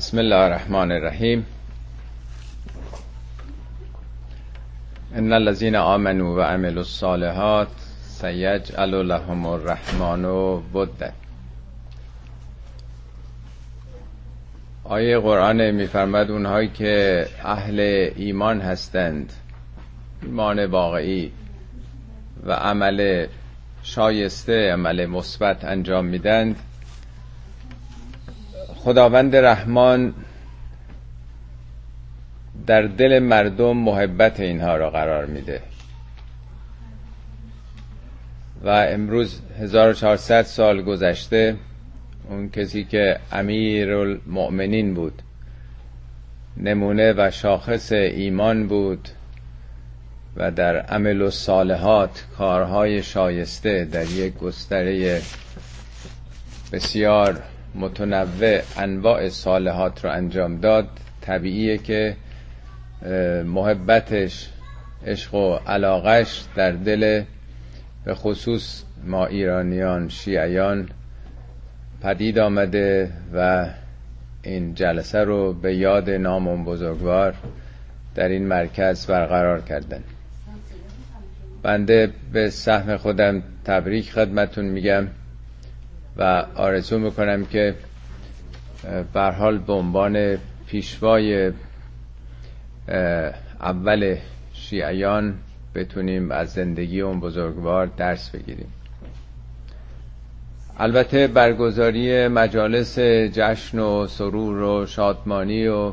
بسم الله الرحمن الرحیم. ان الذين آمنوا وعملوا الصالحات سيجعل لهم الرحمن ودا. آیه قرآن میفرماد اونهایی که اهل ایمان هستند، ایمان واقعی و عمل شایسته، عمل مثبت انجام میدند، خداوند رحمان در دل مردم محبت اینها را قرار میده. و امروز 1400 سال گذشته، اون کسی که امیرالمؤمنین بود، نمونه و شاخص ایمان بود و در عمل الصالحات، کارهای شایسته در یک گستره بسیار متنوع انواع صالحات رو انجام داد، طبیعیه که محبتش، عشق و علاقش در دل به خصوص ما ایرانیان، شیعیان پدید آمده و این جلسه رو به یاد نام اون بزرگوار در این مرکز برقرار کردن. بنده به سهم خودم تبریک خدمتون میگم و آرزو میکنم که به هر حال به عنوان پیشوای اول شیعیان بتونیم از زندگی اون بزرگوار درس بگیریم. البته برگزاری مجالس جشن و سرور و شادمانی و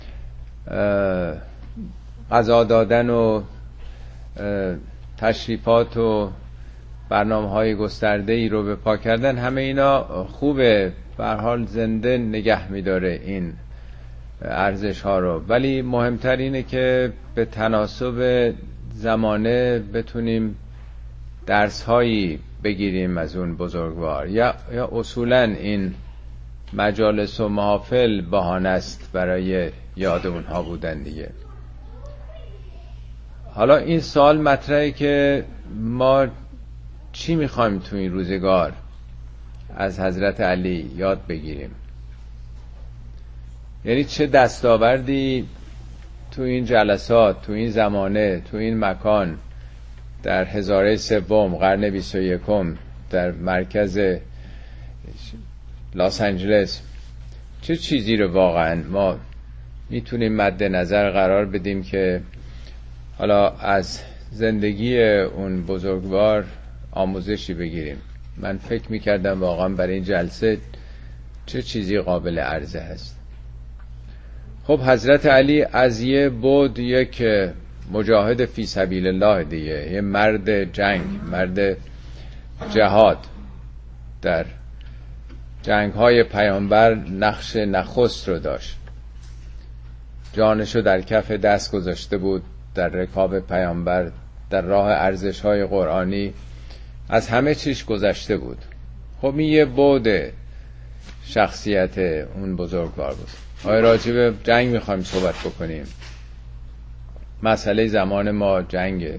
غذا دادن و تشریفات و برنامه‌های گسترده‌ای رو به پا کردن، همه اینا خوبه، به هر حال زنده نگه می‌داره این ارزش‌ها رو، ولی مهمتر اینه که به تناسب زمانه بتونیم درس‌هایی بگیریم از اون بزرگوار. یا اصولاً این مجالس و محافل بهانه است برای یاد اونها بودن دیگه. حالا این سوال مطرحه که ما چی میخوایم تو این روزگار از حضرت علی یاد بگیریم؟ یعنی چه دستاوردی تو این جلسات، تو این زمانه، تو این مکان، در هزاره سوم قرن 21 در مرکز لاس آنجلس، چه چیزی رو واقعا ما میتونیم مد نظر قرار بدیم که حالا از زندگی اون بزرگوار آموزشی بگیریم؟ من فکر میکردم واقعا برای این جلسه چه چیزی قابل عرضه هست. خب حضرت علی از یه بود یک مجاهد فی سبیل الله دیگه، یه مرد جنگ، مرد جهاد، در جنگ‌های پیامبر نقش نخست رو داشت، جانشو در کف دست گذاشته بود در رکاب پیامبر، در راه ارزش‌های قرآنی از همه چیش گذشته بود. خب این یه بعد شخصیت اون بزرگوار بود. آیا راجع به جنگ میخوایم صحبت بکنیم؟ مسئله زمان ما جنگه.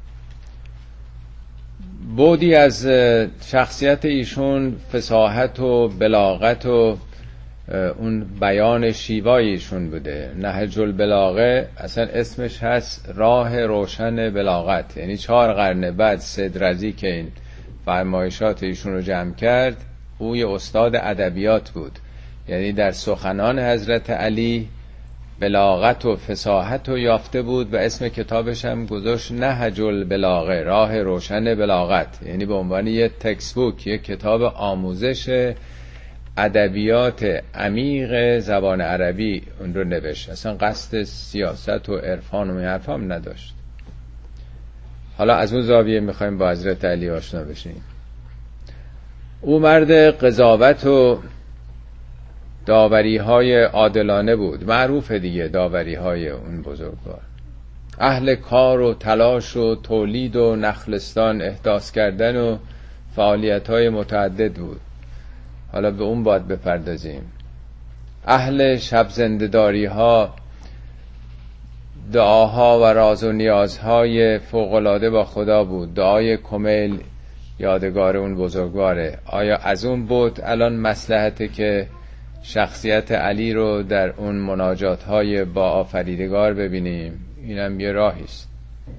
بعدی از شخصیت ایشون فصاحت و بلاغت و اون بیان شیوای ایشون بوده. نهج البلاغه اصلا اسمش هست راه روشن بلاغت، یعنی 4 قرن بعد سید رضی که این فرمایشات ایشون رو جمع کرد، او یه استاد ادبیات بود، یعنی در سخنان حضرت علی بلاغت و فصاحت رو یافته بود و اسم کتابش هم گذاشت نهج البلاغه، راه روشن بلاغت، یعنی به عنوان یه تکست بوک، یه کتاب آموزش ادبیات عمیق زبان عربی اون رو نوشت. اصلا قصد سیاست و عرفان و این حرفا هم نداشت. حالا از اون زاویه میخوایم با حضرت علی آشنا بشیم. او مرد قضاوت و داوری های عادلانه بود، معروفه دیگه داوری های اون بزرگوار. اهل کار و تلاش و تولید و نخلستان احداث کردن و فعالیت های متعدد بود. حالا به اون باید بپردازیم. اهل شب زنده‌داری ها، دعاها و راز و نیازهای فوق‌العاده با خدا بود. دعای کمیل یادگار اون بزرگواره. آیا از اون بود الان مصلحته که شخصیت علی رو در اون مناجات های با آفریدگار ببینیم، اینم یه راهی است.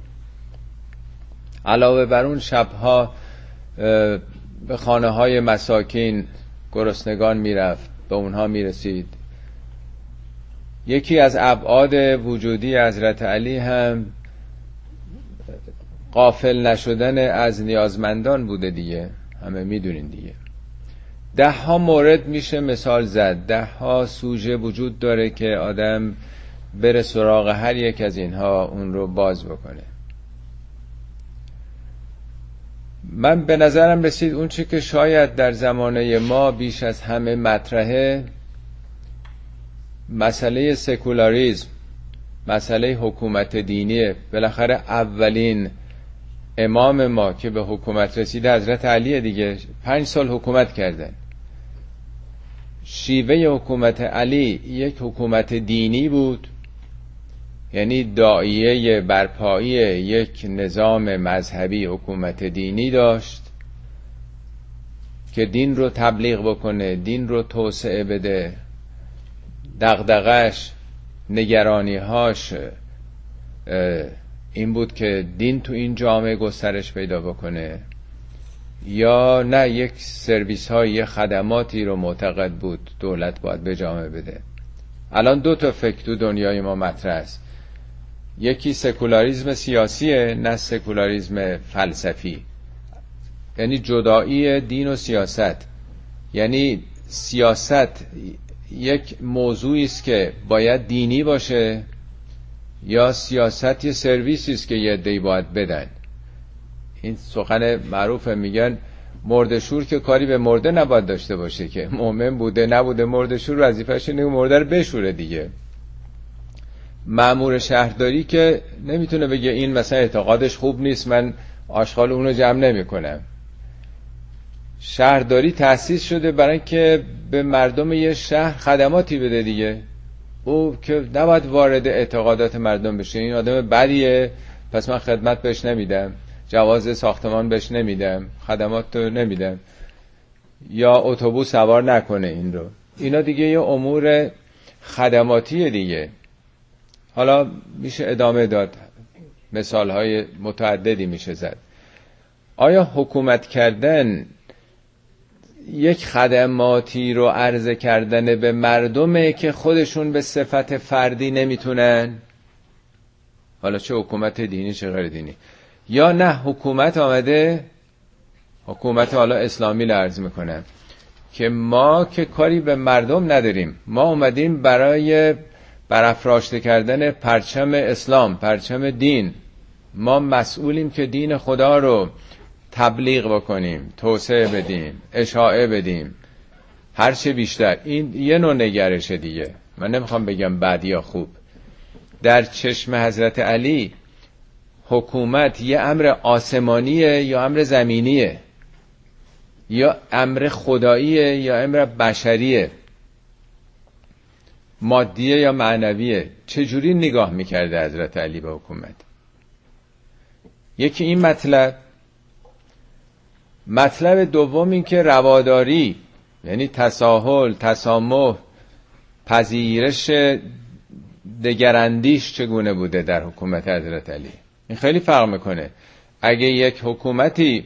علاوه بر اون شبها به خانه های مساکین گرسنگان میرفت، به اونها میرسید. یکی از ابعاد وجودی حضرت علی هم غافل نشدن از نیازمندان بوده دیگه، همه میدونین دیگه. 10 مورد میشه مثال زد، 10 سوژه وجود داره که آدم بره سراغ هر یک از اینها اون رو باز بکنه. من به نظرم رسید اون چی که شاید در زمانه ما بیش از همه مطرحه، مسئله سکولاریسم، مسئله حکومت دینیه. بالاخره اولین امام ما که به حکومت رسیده حضرت علیه دیگه، 5 سال حکومت کردن. شیوه حکومت علی یک حکومت دینی بود، یعنی داعیه برپایی یک نظام مذهبی حکومت دینی داشت که دین رو تبلیغ بکنه، دین رو توسعه بده. دغدغش، نگرانی‌هاش این بود که دین تو این جامعه گسترش پیدا بکنه، یا نه یک سرویس های، یک خدماتی رو معتقد بود دولت باید به جامعه بده. الان 2 تا فکر تو دنیای ما مطرح است، یکی سکولاریسم سیاسیه، نه سکولاریسم فلسفی، یعنی جدایی دین و سیاست. یعنی سیاست یک موضوعی است که باید دینی باشه، یا سیاست یه سرویسی است که یه عده‌ای باید بدن. این سخن معروفه، میگن مرده‌شور که کاری به مرده نباید داشته باشه، که مؤمن بوده نبوده مرده‌شور وظیفه‌ش اینه مرده رو بشوره دیگه. مأمور شهرداری که نمیتونه بگه این مثلا اعتقادش خوب نیست، من آشغال اونو جمع نمی‌کنم. شهرداری تأسیس شده برای که به مردم یه شهر خدماتی بده دیگه. او که نباید وارد اعتقادات مردم بشه، این آدم بدیه پس من خدمت بهش نمیدم، جواز ساختمان بهش نمیدم، خدمات رو نمیدم، یا اتوبوس سوار نکنه این رو. اینا دیگه یه امور خدماتیه دیگه. حالا میشه ادامه داد، مثالهای متعددی میشه زد. آیا حکومت کردن یک خدماتی رو عرضه کردن به مردمه که خودشون به صفت فردی نمیتونن؟ حالا چه حکومت دینی چه غیر دینی. یا نه حکومت آمده، حکومت حالا اسلامی رو عرض میکنم، که ما که کاری به مردم نداریم، ما اومدیم برای برافراشته کردن پرچم اسلام، پرچم دین. ما مسئولیم که دین خدا رو تبلیغ بکنیم، توسعه بدیم، اشاعه بدیم، هر چه بیشتر. این یه نوع نگرشه دیگه، من نمیخوام بگم بد یا خوب. در چشم حضرت علی حکومت یه امر آسمانیه یا امر زمینیه، یا امر خداییه یا امر بشریه، مادیه یا معنویه. چجوری نگاه میکرده حضرت علی به حکومت؟ یکی این مطلب دوم این که رواداری، یعنی تساهل، تسامح، پذیرش دگراندیش چگونه بوده در حکومت حضرت علی. این خیلی فرق میکنه. اگه یک حکومتی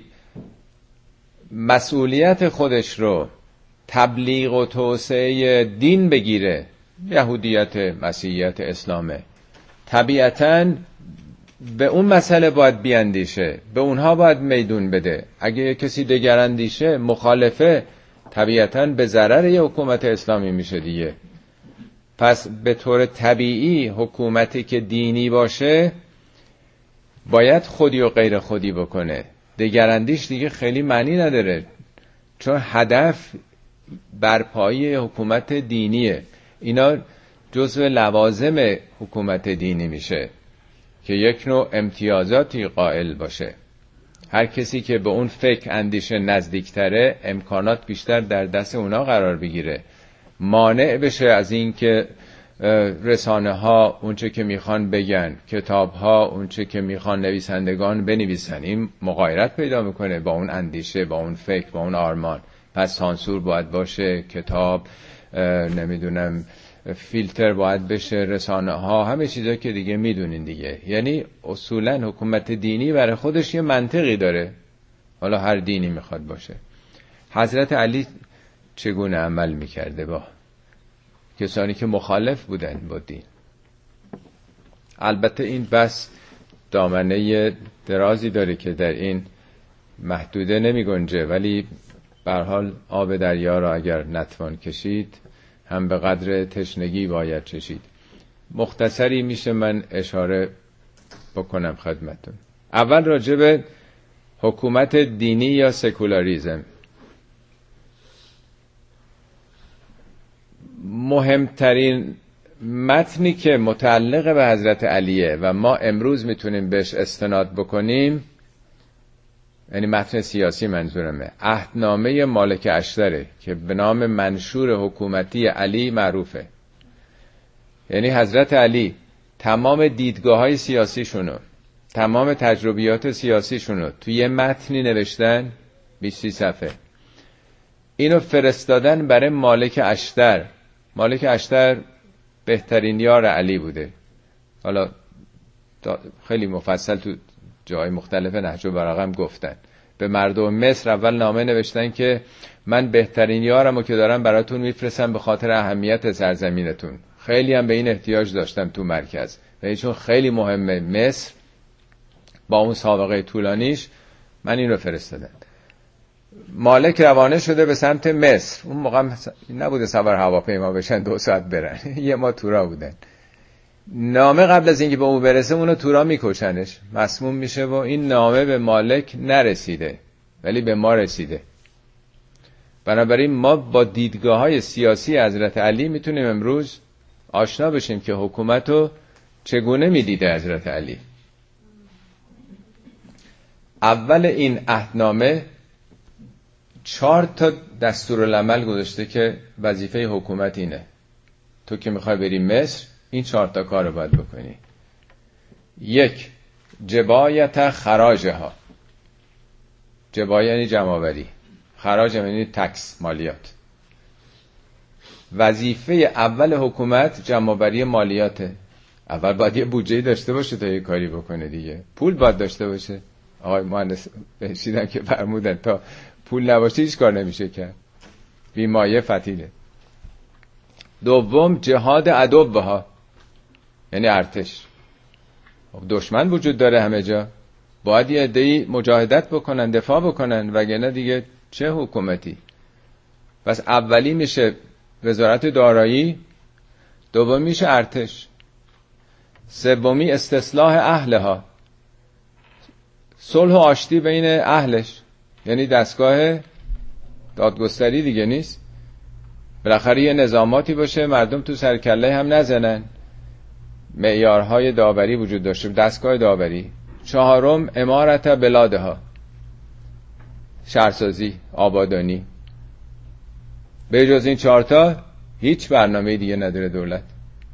مسئولیت خودش رو تبلیغ و توسعه دین بگیره، یهودیت، مسیحیت، اسلامه، طبیعتاً به اون مسئله باید بیاندیشه، به اونها باید میدون بده. اگه کسی دگراندیشه، مخالفه، طبیعتاً به ضرر یه حکومت اسلامی میشه دیگه. پس به طور طبیعی حکومتی که دینی باشه باید خودی و غیر خودی بکنه. دگراندیش دیگه خیلی معنی نداره، چون هدف برپایی حکومت دینیه. اینا جزو لوازم حکومت دینی میشه که یک نوع امتیازاتی قائل باشه. هر کسی که به اون فکر اندیشه نزدیکتره، امکانات بیشتر در دست اونا قرار بگیره، مانع بشه از این که رسانه ها اونچه که میخوان بگن، کتاب ها اونچه که میخوان نویسندگان بنویسن. این مغایرت پیدا میکنه با اون اندیشه، با اون فکر، با اون آرمان. پس سانسور باید باشه، کتاب نمیدونم فیلتر باید بشه، رسانه ها، همه چیزا که دیگه میدونین دیگه. یعنی اصولا حکومت دینی برای خودش یه منطقی داره، حالا هر دینی میخواد باشه. حضرت علی چگونه عمل میکرده با کسانی که مخالف بودن با دین؟ البته این بس دامنه درازی داره که در این محدوده نمی گنجه، ولی به هر حال آب دریا را اگر نتوان کشید هم به قدر تشنگی باید چشید. مختصری میشه من اشاره بکنم خدمتون. اول راجع به حکومت دینی یا سکولاریزم. مهمترین متنی که متعلق به حضرت علیه و ما امروز میتونیم بهش استناد بکنیم، یعنی متن سیاسی منظورمه، عهدنامه مالک اشتره که به نام منشور حکومتی علی معروفه. یعنی حضرت علی تمام دیدگاه‌های سیاسیشونو، تمام تجربیات سیاسیشونو توی یه متنی نوشتن 20 صفحه. اینو فرستادن برای مالک اشتر. مالک اشتر بهترین یار علی بوده. حالا خیلی مفصل تو جای مختلف نهج البلاغه هم گفتن. به مردم مصر اول نامه نوشتن که من بهترین یارمو که دارم براتون میفرستم به خاطر اهمیت سرزمینتون. خیلی هم به این احتیاج داشتم تو مرکز و چون خیلی مهمه مصر با اون سابقه طولانیش، من این رو فرستادم. مالک روانه شده به سمت مصر. اون موقع نبوده سوار هواپیما بشن 2 ساعت برن یه ما تورا بودن. نامه قبل از اینکه به اون برسه اونو تورا میکشنش، مسموم میشه و این نامه به مالک نرسیده ولی به ما رسیده. بنابراین ما با دیدگاه‌های سیاسی حضرت علی میتونیم امروز آشنا بشیم که حکومتو چگونه میدیده حضرت علی. اول این عهدنامه 4 دستورالعمل گذاشته که وظیفه حکومت اینه. تو که میخوای بری مصر این 4 کار رو باید بکنی. 1. جبایت خراجها. جبایه یعنی جمع‌آوری، خراج یعنی تکس، مالیات. وظیفه اول حکومت جمع‌آوری مالیاته. اول باید یه بودجه داشته باشه تا یه کاری بکنه دیگه. پول باید داشته باشه. آقای مهندس بهشیدن که فرمودن تا پول نباشه هیچ کار نمیشه کرد. بیمایه فتیله. 2. جهاد عدوها، یعنی ارتش. دشمن وجود داره همه جا، باید یه عده‌ای مجاهدت بکنن، دفاع بکنن، وگرنه دیگه چه حکومتی. پس اولی میشه وزارت دارایی، دومی میشه ارتش، سومی استصلاح اهلها، صلح و آشتی بین اهلش، یعنی دستگاه دادگستری دیگه نیست. بالاخره یه نظاماتی باشه مردم تو سرکله هم نزنن، معیارهای داوری وجود داشته، دستگاه داوری. 4. امارت بلادها، شهرسازی، آبادانی. به جز این 4 هیچ برنامه دیگه نداره دولت.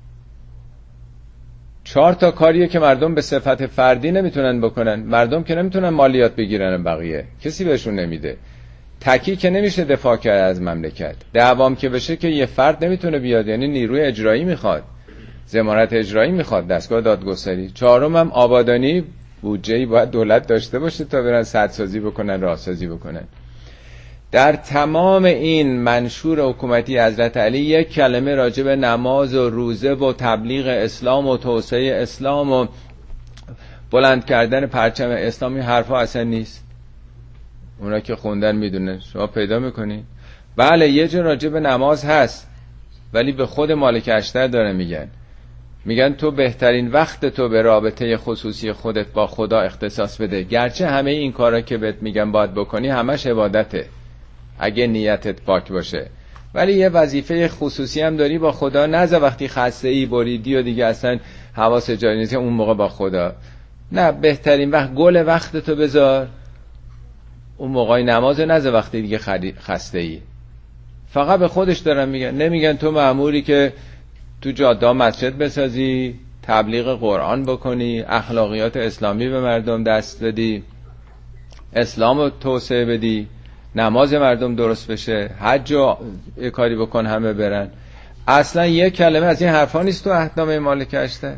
4 کاریه که مردم به صفت فردی نمیتونن بکنن. مردم که نمیتونن مالیات بگیرن، بقیه کسی بهشون نمیده. تکی که نمیشه دفاع کرد از مملکت. دعوام که بشه که یه فرد نمیتونه بیاد، یعنی نیروی اجرایی میخواد، ضمانت اجرایی میخواد، دستگاه دادگستری. 4 هم آبادانی، بودجه‌ای باید دولت داشته باشه تا برن سدسازی بکنن، راهسازی بکنن. در تمام این منشور حکومتی حضرت علی یک کلمه راجع به نماز و روزه و تبلیغ اسلام و توسعه اسلام و بلند کردن پرچم اسلامی حرفا اصلا نیست. اونا که خوندن میدونن، شما پیدا میکنین. بله یه جا راجع به نماز هست، ولی به خود مالک اشتر داره میگن تو بهترین وقت تو به رابطه خصوصی خودت با خدا اختصاص بده. گرچه همه این کارا که بهت میگن باید بکنی همش عبادته اگه نیتت پاک باشه، ولی یه وظیفه خصوصی هم داری با خدا. نذار وقتی خسته ای بریدی و دیگه اصلا حواس جای نیست اون موقع با خدا. نه، بهترین وقت گل وقت تو بذار اون موقع نماز، نذار وقتی دیگه خسته ای. فقط به خودش دارن میگن، نمیگن تو مأموری که تو جاده مسجد بسازی، تبلیغ قرآن بکنی، اخلاقیات اسلامی به مردم دست بدی، اسلام رو توسعه بدی. نماز مردم درست بشه، حج و یه کاری بکن همه برن. اصلا یه کلمه از این حرفا نیست تو عهدنامه مالک 18.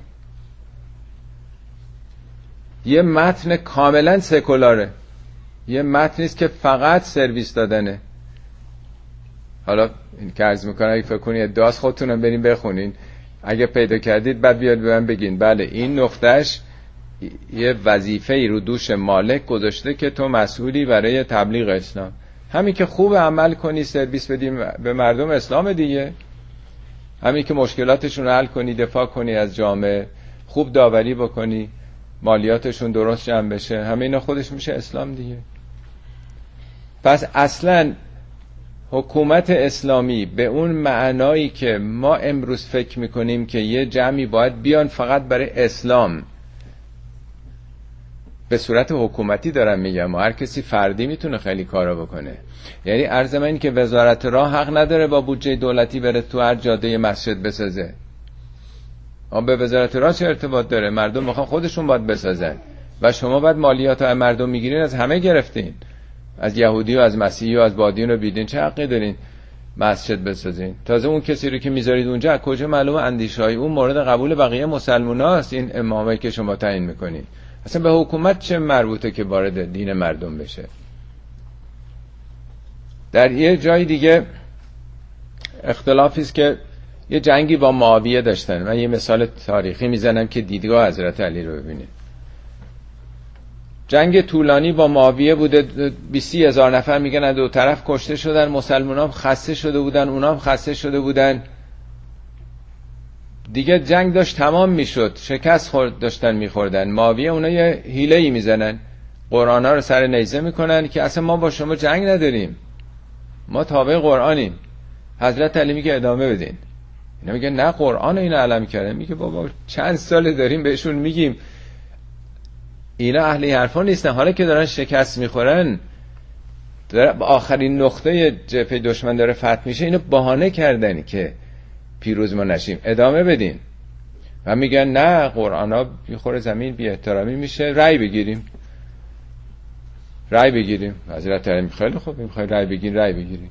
یه متن کاملا سکولاره، یه متن نیست که فقط سرویس دادنه. حالا این که عرض میکنم اگه فکر کنید ادعاست خودتونم بریم بخونین، اگه پیدا کردید بعد بیاد به من بگین بله این نقطهش یه وظیفه‌ای رو دوش مالک گذاشته که تو مسئولی برای تبلیغ اسلام. همین که خوب عمل کنی، سرویس بدی به مردم اسلام دیگه، همین که مشکلاتشون رو حل کنی، دفاع کنی از جامعه، خوب داوری بکنی، مالیاتشون درست جمع بشه، همه اینا خودش میشه اسلام دیگه. پس اصلا حکومت اسلامی به اون معنایی که ما امروز فکر میکنیم که یه جمعی باید بیان فقط برای اسلام، به صورت حکومتی دارم میگم، هر کسی فردی میتونه خیلی کارا بکنه. یعنی عرض من این که وزارت راه حق نداره با بودجه دولتی بره تو هر جاده مسجد بسازه. به وزارت راه چه ارتباط داره؟ مردم میخوان خودشون باید بسازن و شما باید مالیات از مردم میگیرین، از همه گرفتین، از یهودی و از مسیحی و از بادین و بیدین، چه حقی دارین مسجد بسازین؟ تازه اون کسی رو که میذارید اونجا از کجا معلومه اندیشه‌های اون مورد قبول بقیه مسلماناست؟ این امامایی که شما تعیین میکنین اصلا به حکومت چه مربوطه که وارد دین مردم بشه؟ در یه جای دیگه اختلافی است که یه جنگی با معاویه داشتن. من یه مثال تاریخی میزنم که دیدگاه حضرت علی رو ببینید. جنگ طولانی با معاویه بوده، 20,000 نفر میگن دو طرف کشته شدن، مسلمان‌ها هم خسته شده بودن، اونا هم خسته شده بودن دیگه. جنگ داشت تمام میشد، شکست داشتن میخوردن. معاویه اونا یه حیله‌ای میزنن، قرآن‌ها رو سر نیزه میکنن که اصلا ما با شما جنگ نداریم، ما تابع قرآنیم. حضرت علی میگه ادامه بدین. اینا میگه نه قرآن اینو علم کرده. میگه بابا چند سال داریم بهشون میگیم اینا اهل حرفا نیستن، حالا که دارن شکست میخورن، داره آخرین نقطه جبهه دشمن داره فتح میشه، اینو بهانه کردن که پیروز ما نشیم، ادامه بدین. و میگن نه قرآن میخوره زمین، بی احترامی میشه، رأی بگیریم. حضرت علی خیلی خوب، میخوای رأی بگیریم، رأی بگیریم.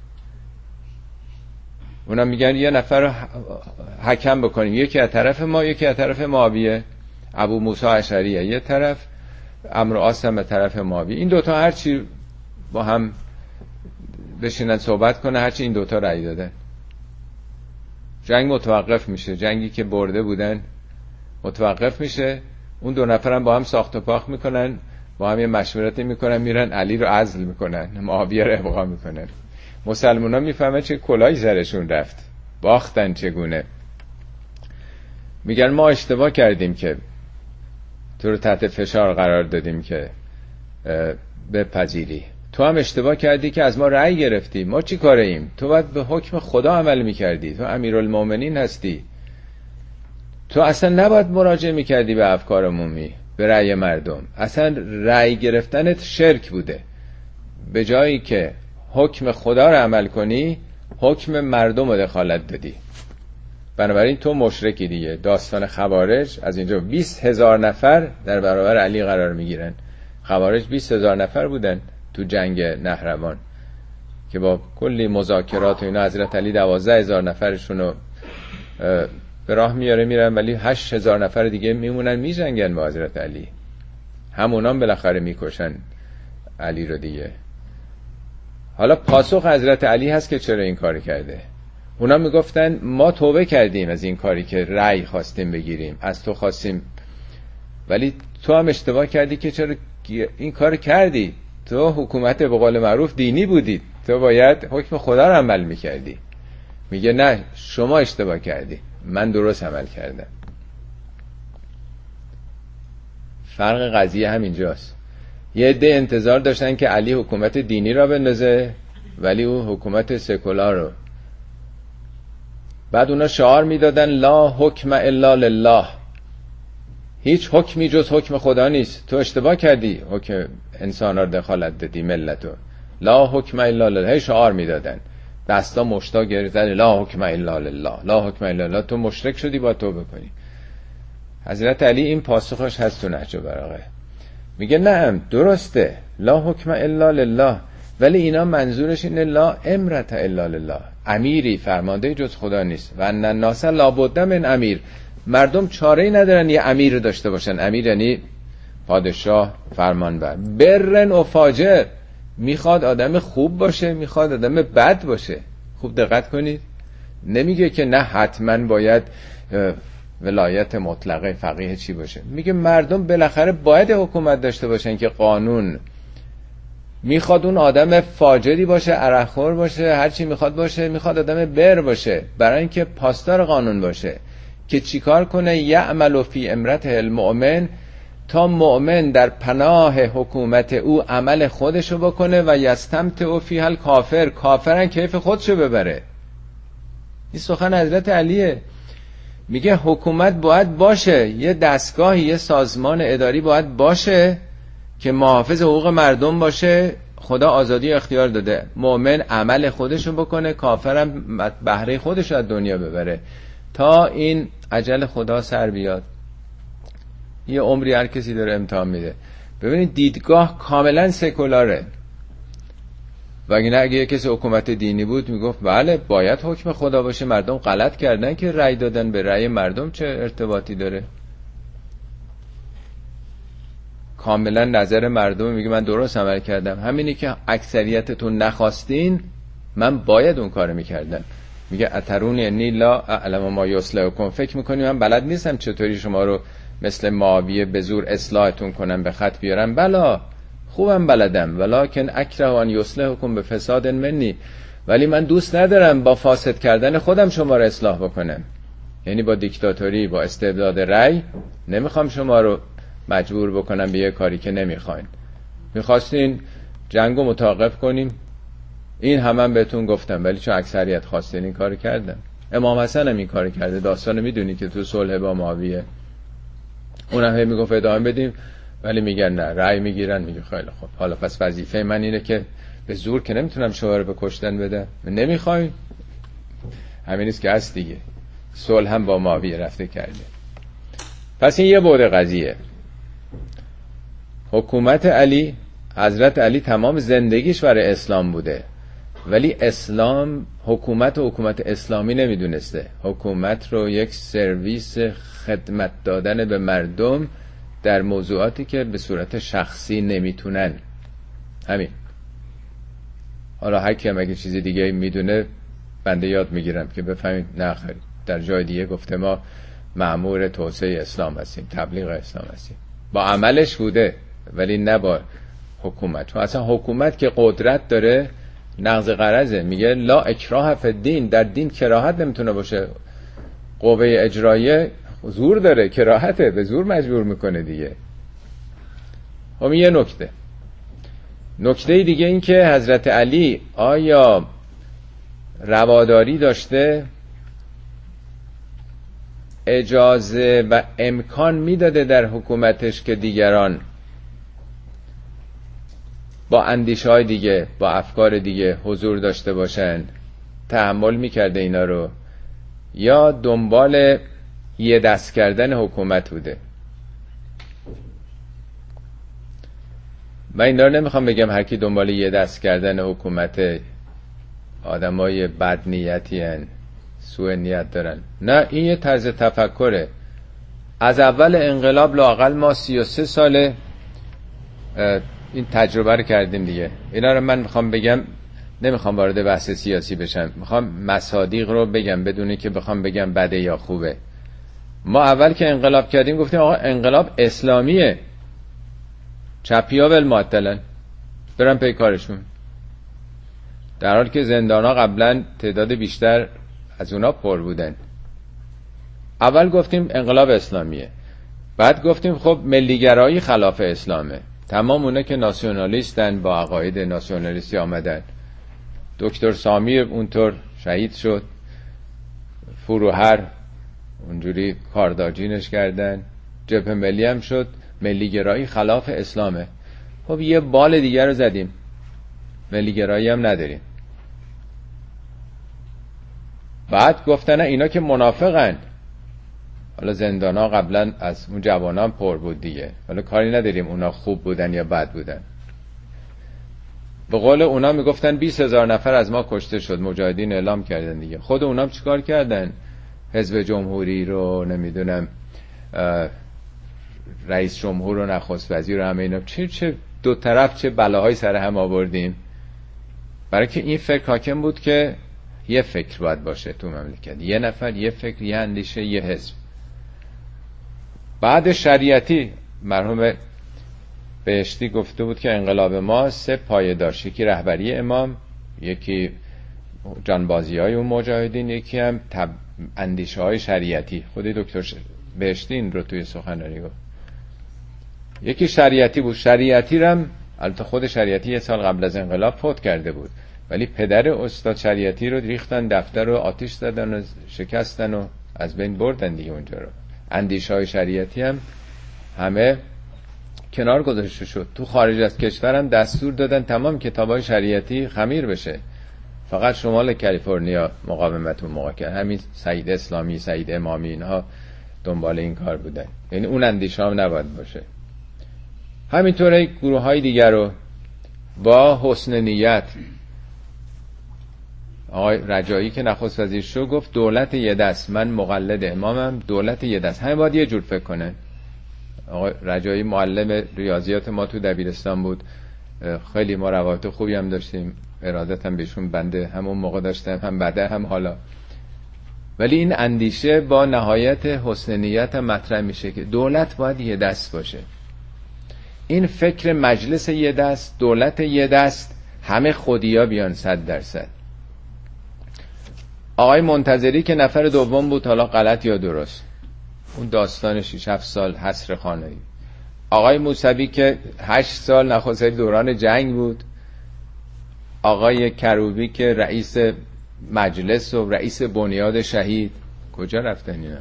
اونا میگن یه نفر رو حکم بکنیم، یکی از طرف ما، یکی از طرف معاویه. ابو موسی اشعری یه طرف، عمرو عاص به طرف معاویه. این دوتا هرچی با هم بشینن صحبت کنه، هرچی این دوتا رأی دادن، جنگ متوقف میشه. جنگی که برده بودن متوقف میشه. اون دو نفرم با هم ساخت و پاخت میکنن، با هم یه مشورتی میکنن، میرن علی رو عزل میکنن، معاویه رو ابقا میکنن. مسلمونا میفهمن چه کلاهی سرشون رفت، باختن چگونه. میگن ما اشتباه کردیم که تو رو تحت فشار قرار دادیم که بپذیری، تو هم اشتباه کردی که از ما رأی گرفتی. ما چی کاره ایم؟ تو باید به حکم خدا عمل میکردی، تو امیرالمومنین هستی، تو اصلا نباید مراجعه میکردی به افکار عمومی، به رأی مردم. اصلا رأی گرفتنت شرک بوده، به جایی که حکم خدا رو عمل کنی حکم مردم رو دخالت دادی. بنابراین تو مشرکی دیگه. داستان خوارج از اینجا 20,000 نفر در برابر علی قرار میگیرن. خوارج 20,000 نفر بودن تو جنگ نهروان که با کلی مذاکرات و اینا حضرت علی 12,000 نفرشون رو به راه میاره میرن، ولی 8,000 نفر دیگه میمونن میجنگن با حضرت علی. همونام بالاخره میکشن علی رو دیگه. حالا پاسخ حضرت علی هست که چرا این کاری کرده. اونا میگفتن ما توبه کردیم از این کاری که رأی خواستیم بگیریم، از تو خواستیم، ولی تو هم اشتباه کردی که چرا این کار کردی. تو حکومت به قول معروف دینی بودی، تو باید حکم خدا رو عمل میکردی. میگه نه شما اشتباه کردی، من درست عمل کردم. فرق قضیه همینجاست. یه عده انتظار داشتن که علی حکومت دینی را بندازه، ولی او حکومت سکولار رو. بعد اونا شعار میدادن لا حکم الا لله، هیچ حکمی جز حکم خدا نیست. تو اشتباه کردی، حکم انسان را دخالت دادی، ملتو. لا حکم الا لله هی شعار میدادن، دستا مشتا گرفتن لا حکم الا لله، لا حکم الا لله. تو مشرک شدی، با توبه کنی. حضرت علی این پاسخش هست تو نهج البلاغه، میگه نه درسته لا حکم الا لله، ولی اینا منظورش اینه لا امرت الا لله، امیری فرمانده جز خدا نیست. و ان الناس لابد من امیر، مردم چاره‌ای ندارن یه امیر داشته باشن. امیر یعنی پادشاه، فرمانبر. برن و فاجر، میخواد آدم خوب باشه، میخواد آدم بد باشه. خوب دقت کنید، نمیگه که نه حتما باید ولایت مطلقه فقیه چی باشه، میگه مردم بالاخره باید حکومت داشته باشن که قانون. میخواد اون آدم فاجری باشه، عرقخور باشه، هرچی میخواد باشه، میخواد آدم بر باشه برای اینکه پاسدار قانون باشه که چیکار کنه؟ یعمل فی امرته المؤمن، تا مؤمن در پناه حکومت او عمل خودشو بکنه و یستمتع فیها الکافر، کافرن کیف خودشو ببره. این سخن حضرت علیه. میگه حکومت باید باشه، یه دستگاهی، یه سازمان اداری باید باشه که محافظ حقوق مردم باشه. خدا آزادی اختیار داده، مؤمن عمل خودشو بکنه، کافرم بهره خودشو از دنیا ببره تا این اجل خدا سر بیاد. یه عمری هر کسی داره امتحان میده. ببینید دیدگاه کاملا سکولاره. و اگه یه کسی حکومت دینی بود میگفت بله باید حکم خدا باشه، مردم غلط کردن که رأی دادن، به رأی مردم چه ارتباطی داره؟ کاملا نظر مردم میگه من درست عمل کردم، همینی که اکثریتتون نخواستین من باید اون کارو میکردم. میگه اترون انی لا اعلم ما یصلحکم، فکر میکنی من بلد نیستم چطوری شما رو مثل معاویه به زور اصلاحتون کنم، به خط بیارم؟ بلا خوبم بلدم، ولکن اکره ان یصلحکم بفساد منی، ولی من دوست ندارم با فاسد کردن خودم شما رو اصلاح بکنم. یعنی با دیکتاتوری، با استبداد رأی نمیخوام شما رو مجبور بکنم به یه کاری که نمیخواین. میخواستین جنگو متوقف کنیم، این هم بهتون گفتم، ولی چون اکثریت خواستین این کارو کردم. امام حسن هم این کارو کرده، داستان میدونی که تو صلح با معاویه اونم هم میگفت ادامه بدیم، ولی میگن نه، رأی میگیرن. میگه خیلی خوب، حالا پس وظیفه من اینه که به زور که نمیتونم شما رو به کشتن بدم، نمیخواین همینیست که هست دیگه. صلح هم با معاویه رفته کرده. پس این یه بعد قضیه. حکومت علی، حضرت علی تمام زندگیش برای اسلام بوده، ولی اسلام حکومت اسلامی نمیدونسته. حکومت رو یک سرویس خدمت دادن به مردم در موضوعاتی که به صورت شخصی نمیتونن. همین. حالا هر کی اگه چیزی دیگه میدونه بنده یاد میگیرم که بفهمید نه خیر، در جای دیگه گفته ما مأمور توسعه اسلام هستیم، تبلیغ اسلام هستیم. با عملش بوده ولی نه با حکومت. چون اصلا حکومت که قدرت داره نقض غرضه. میگه لا اکراه فی الدین، در دین کراهت نمیتونه باشه. قوه اجراییه زور داره، کراهته، به زور مجبور میکنه دیگه. خب یه نکته دیگه این که حضرت علی آیا رواداری داشته، اجازه و امکان میداده در حکومتش که دیگران با اندیشه‌های دیگه، با افکار دیگه حضور داشته باشن، تحمل میکرده اینا رو، یا دنبال یه دست کردن حکومت بوده؟ من این رو نمیخوام بگم هر کی دنبال یه دست کردن حکومت آدمای بد نیتی هن، سوء نیت دارن. نه، این یه طرز تفکره. از اول انقلاب لااقل ما 33 ساله این تجربه رو کردیم دیگه. اینا رو من میخوام بگم، نمیخوام وارد بحث سیاسی بشم، میخوام مصادیق رو بگم بدونی که بخوام بگم بده یا خوبه. ما اول که انقلاب کردیم گفتیم آقا انقلاب اسلامیه، چپیا ول معطلن، برن پی کارشون، در حالی که زندانا قبلا تعداد بیشتر از اونا پر بودن. اول گفتیم انقلاب اسلامیه، بعد گفتیم خب ملیگرایی خلاف اسلامه. تمام اونا که ناسیونالیستن، با عقاید ناسیونالیستی آمدن. دکتر سامیر اونطور شهید شد، فروهر اونجوری کارداجینش کردن، جبهه ملی هم شد، ملیگرایی خلاف اسلامه. خب یه بال دیگر رو زدیم، ملیگرایی هم نداریم. بعد گفتن اینا که منافقن. حالا زندانا قبلا از اون جوانان پر بود دیگه، حالا کاری نداریم اونا خوب بودن یا بد بودن. به قول اونا میگفتن 20,000 نفر از ما کشته شد، مجاهدین اعلام کردن دیگه. خود اونام چیکار کردن؟ حزب جمهوری رو، نمیدونم رئیس جمهور و نخست وزیر و همه اینا، چه دو طرف چه بلاهای سر هم آوردیم، برای که این فکر حاکم بود که یه فکر باید باشه تو مملکت، یه نفر، یه فکر، یه اندیشه، یه حزب. بعد شریعتی مرحوم بهشتی گفته بود که انقلاب ما 3 پایه داشت، یکی رهبری امام، یکی جانبازی های اون مجاهدین، یکی هم اندیشه های شریعتی. خود دکتر بهشتی این رو توی سخنرانی گفت. یکی شریعتی بود. شریعتی رم البته خود شریعتی 1 سال قبل از انقلاب فوت کرده بود، ولی پدر استاد شریعتی رو ریختن دفتر رو آتش زدن و شکستن و از بین بردن دیگه اونجا رو. اندیشه های شریعتی هم همه کنار گذاشته شد. تو خارج از کشورم دستور دادن تمام کتابای شریعتی خمیر بشه، فقط شمال کالیفرنیا مقاومت اون موقع کرد. همین سعید اسلامی، سعید امامی، اینها دنبال این کار بودن. یعنی اون اندیشه هم نباید باشه. همینطوره گروه های دیگر رو با حسن نیت، آقای رجایی که نخست وزیر شد گفت دولت یه دست، من مقلد امامم، دولت یه دست، همه باید یه جور فکر کنه. آقای رجایی معلم ریاضیات ما تو دبیرستان بود، خیلی ما روابط خوبی هم داشتیم، ارادت هم بهشون بنده همون موقع داشتم، هم بعده هم حالا. ولی این اندیشه با نهایت حسن نیت هم مطرح میشه که دولت باید یه دست باشه. این فکر مجلس یه دست، دولت یه دست، همه خودیا بیان 100%. آقای منتظری که نفر دوم بود، حالا غلط یا درست، اون داستان 6-7 سال حصر خانه‌ای. آقای موسوی که 8 سال نخست وزیر دوران جنگ بود. آقای کروبی که رئیس مجلس و رئیس بنیاد شهید، کجا رفتن اینا؟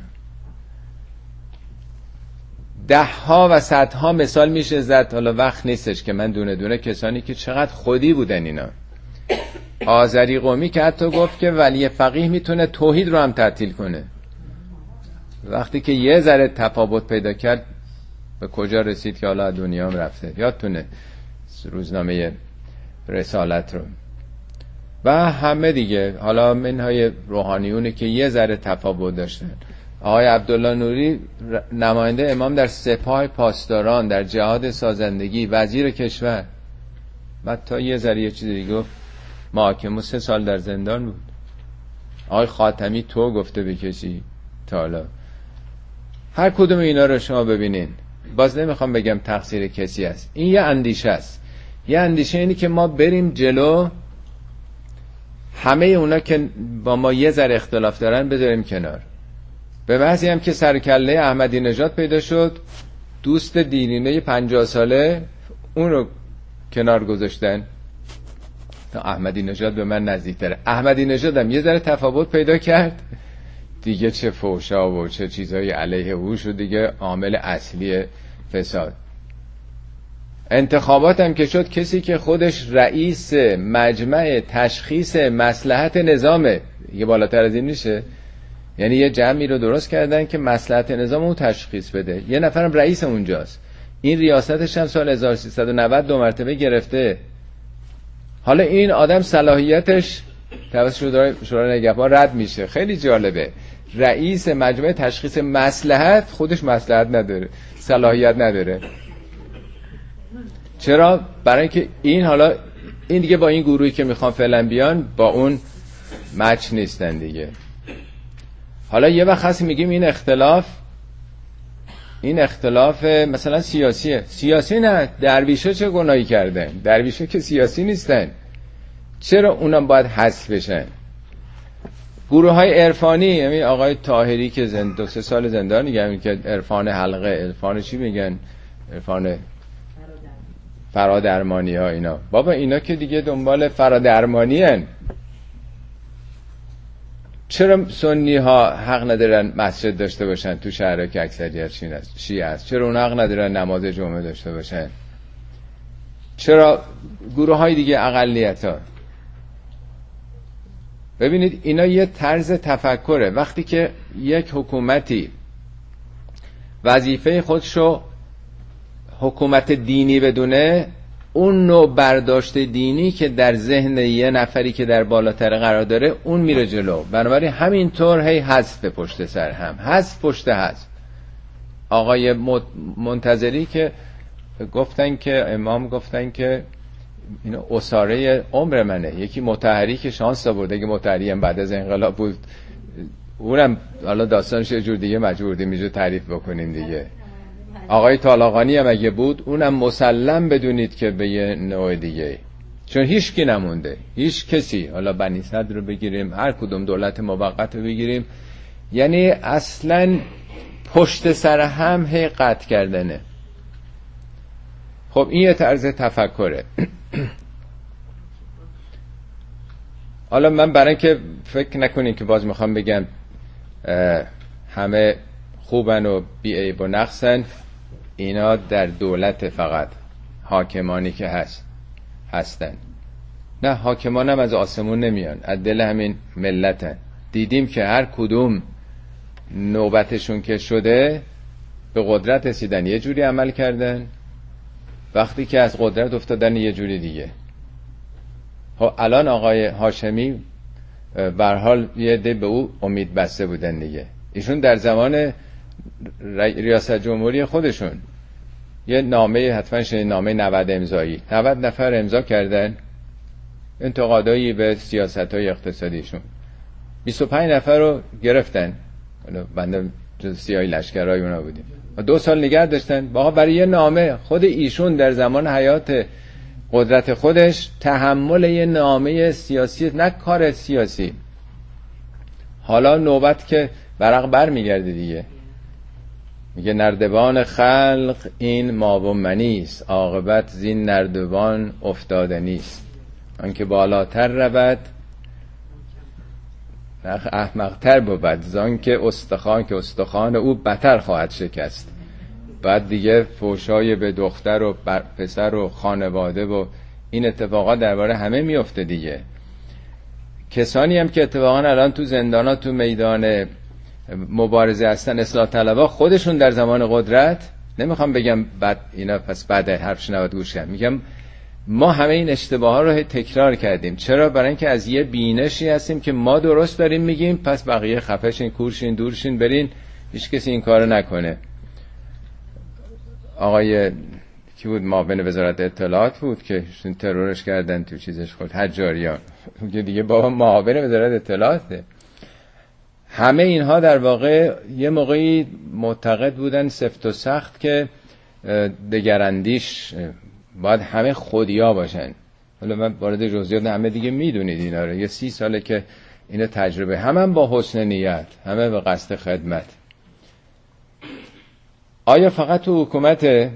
10ها و 100ها مثال میشه زد، حالا وقت نیستش که من دونه دونه کسانی که چقدر خودی بودن اینا. آذری قومی که حتی گفت که ولی فقیه میتونه توحید رو هم تعطیل کنه. وقتی که یه ذره تفاوت پیدا کرد به کجا رسید که حالا دنیا هم رفته. یادتونه روزنامه رسالت رو و همه دیگه، حالا منهای روحانیونه که یه ذره تفاوت داشتن. آقای عبدالله نوری نماینده امام در سپاه پاسداران، در جهاد سازندگی، وزیر کشور، بعد تا یه ذره یه چیزی دیگه گفت، محاکمه 3 سال در زندان بود. آقای خاتمی تو گفته به کسی تا حالا. هر کدوم اینا رو شما ببینین، باز نمیخوام بگم تقصیر کسی است، این یه اندیشه است. یه اندیشه اینی که ما بریم جلو، همه اونا که با ما یه ذره اختلاف دارن بذاریم کنار. به بعضی هم که سرکله احمدی نژاد پیدا شد، دوست دیرینه 50 ساله، اون رو کنار گذاشتن تا احمدی نژاد به من نزدیکتره. احمدی نژاد هم یه ذره تفاوت پیدا کرد دیگه، چه فحشا و چه چیزای علیه او شد دیگه، عامل اصلی فساد. انتخابات هم که شد، کسی که خودش رئیس مجمع تشخیص مصلحت نظامه، یه بالاتر از این میشه؟ یعنی یه جمعی رو درست کردن که مصلحت نظام اون تشخیص بده، یه نفرم رئیس اونجاست. این ریاستش هم سال 1390 2 مرتبه گرفته. حالا این آدم صلاحیتش توسط شورای نگهبان رد میشه. خیلی جالبه، رئیس مجمع تشخیص مصلحت خودش مصلحت نداره، صلاحیت نداره. چرا؟ برای اینکه این حالا این دیگه با این گروهی که میخوان فعلا بیان با اون مچ نیستن دیگه. حالا یه وقت هست میگیم این اختلاف مثلا سیاسیه. سیاسی نه، درویشا چه گناهی کردن؟ درویشا که سیاسی نیستن، چرا اونم باید حذف بشن؟ گروه های عرفانی، یعنی آقای طاهری که 2-3 سال زندان میگن که عرفان حلقه، عرفان چی میگن، عرفان فرادرمانی ها، اینا بابا اینا که دیگه دنبال فرادرمانی هن. چرا سنی ها حق ندارن مسجد داشته باشن تو شهرها که اکثریت شیعه است؟ چرا اون حق ندارن نماز جمعه داشته باشن؟ چرا گروه های دیگه اقلیت ها؟ ببینید اینا یه طرز تفکره. وقتی که یک حکومتی وظیفه خودشو حکومت دینی بدونه، اون نوع برداشت دینی که در ذهن یه نفری که در بالاتر قرار داره اون میره جلو. بنابراین همینطور هی حذف پشت سر هم، حذف پشت حذف. آقای منتظری که گفتن که امام گفتن که اینو اساره عمر منه، یکی مطهری که شانس آورده که مطهری هم بعد از انقلاب بود، اونم حالا داستانش یه جور دیگه مجبور میشه تعریف بکنین دیگه. آقای طالقانی هم اگه بود اونم مسلم بدونید که به یه نوع دیگه، چون هیچ کی نمونده، هیچ کسی، حالا بنی صدر رو بگیریم، هر کدوم دولت موقت رو بگیریم، یعنی اصلا پشت سر هم هی قطع کردنه. خب این یه طرز تفکره. حالا من برای که فکر نکنین که باز میخوام بگم همه خوبن و بی‌عیب و نقصن، اینا در دولت فقط حاکمانی که هستن. نه، حاکمان هم از آسمون نمیان، از دل همین ملتن. دیدیم که هر کدوم نوبتشون که شده به قدرت رسیدن یه جوری عمل کردن، وقتی که از قدرت افتادن یه جوری دیگه. خب الان آقای هاشمی به هر حال یه عده به او امید بسته بودن دیگه. ایشون در زمان ریاست جمهوری خودشون یه نامه، حتما شنید، نامه 90 امضایی، 90 نفر امضا کردن انتقادایی به سیاست‌های اقتصادیشون. 25 نفر رو گرفتن، بنده جز سیاهی لشکرهای اونا بودیم، 2 سال نگه داشتن. برای یه نامه، خود ایشون در زمان حیات قدرت خودش تحمل یه نامه سیاسی، نه کار سیاسی. حالا نوبت که برق بر میگرده دیگه، میگه نردبان خلق این ما و منیست، عاقبت زین نردبان افتاده نیست. آنکه بالاتر رود احمقتر بود، زان که استخوان او بتر خواهد شکست. بعد دیگه فوشای به دختر و پسر و خانواده و این اتفاقات درباره همه میفته دیگه. کسانی هم که اتفاقا الان تو زندانا، تو میدان مبارزه هستن، اصلاح طلبا، خودشون در زمان قدرت، نمیخوام بگم بعد اینا پس بعد حرفش نباید گوش کنم، میگم ما همه این اشتباه ها رو تکرار کردیم. چرا؟ برای اینکه از یه بینشی هستیم که ما درست داریم میگیم، پس بقیه خفه‌شین، کورشین، دورشین، برین، هیچ کسی این کارو نکنه. آقای کی بود، معاون وزارت اطلاعات بود که ترورش کردن تو چیزش، خود حجاریان دیگه بابا معاون وزارت اطلاعاته. همه اینها در واقع یه موقعی معتقد بودن سفت و سخت که دگراندیش باید همه خودیا باشن. حالا من وارد جزئیات، همه دیگه میدونید اینا رو، یه 30 ساله که اینو تجربه، همه با حسن نیت، همه به قصد خدمت. آیا فقط تو حکومت؟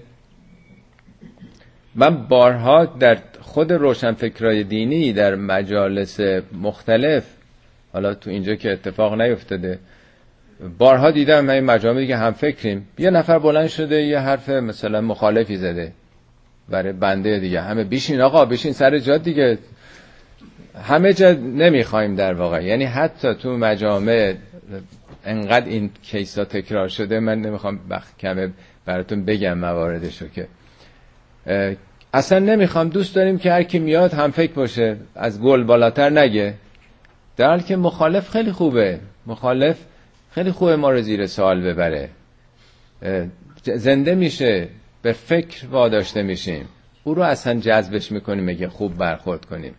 من بارها در خود روشنفکرای دینی در مجالس مختلف، حالا تو اینجا که اتفاق نیفتاده، بارها دیدم این مجامعی که هم فکریم، یه نفر بلند شده یه حرف مثلا مخالفی زده برای بنده دیگه، همه بیشین آقا، بیشین سر جا دیگه، همه جا نمیخوایم در واقع. یعنی حتی تو مجامع انقدر این کیسا تکرار شده، من نمیخوام وقت کمه براتون بگم مواردشو، که اصلا نمیخوام، دوست داریم که هر کی میاد هم فکر باشه، از گل بالاتر نگه، در حالی که مخالف خیلی خوبه، مخالف خیلی خوبه ما رو زیر سوال ببره، زنده میشه، به فکر واداشته میشیم، او رو اصلا جذبش میکنیم، میگه خوب برخورد کنیم.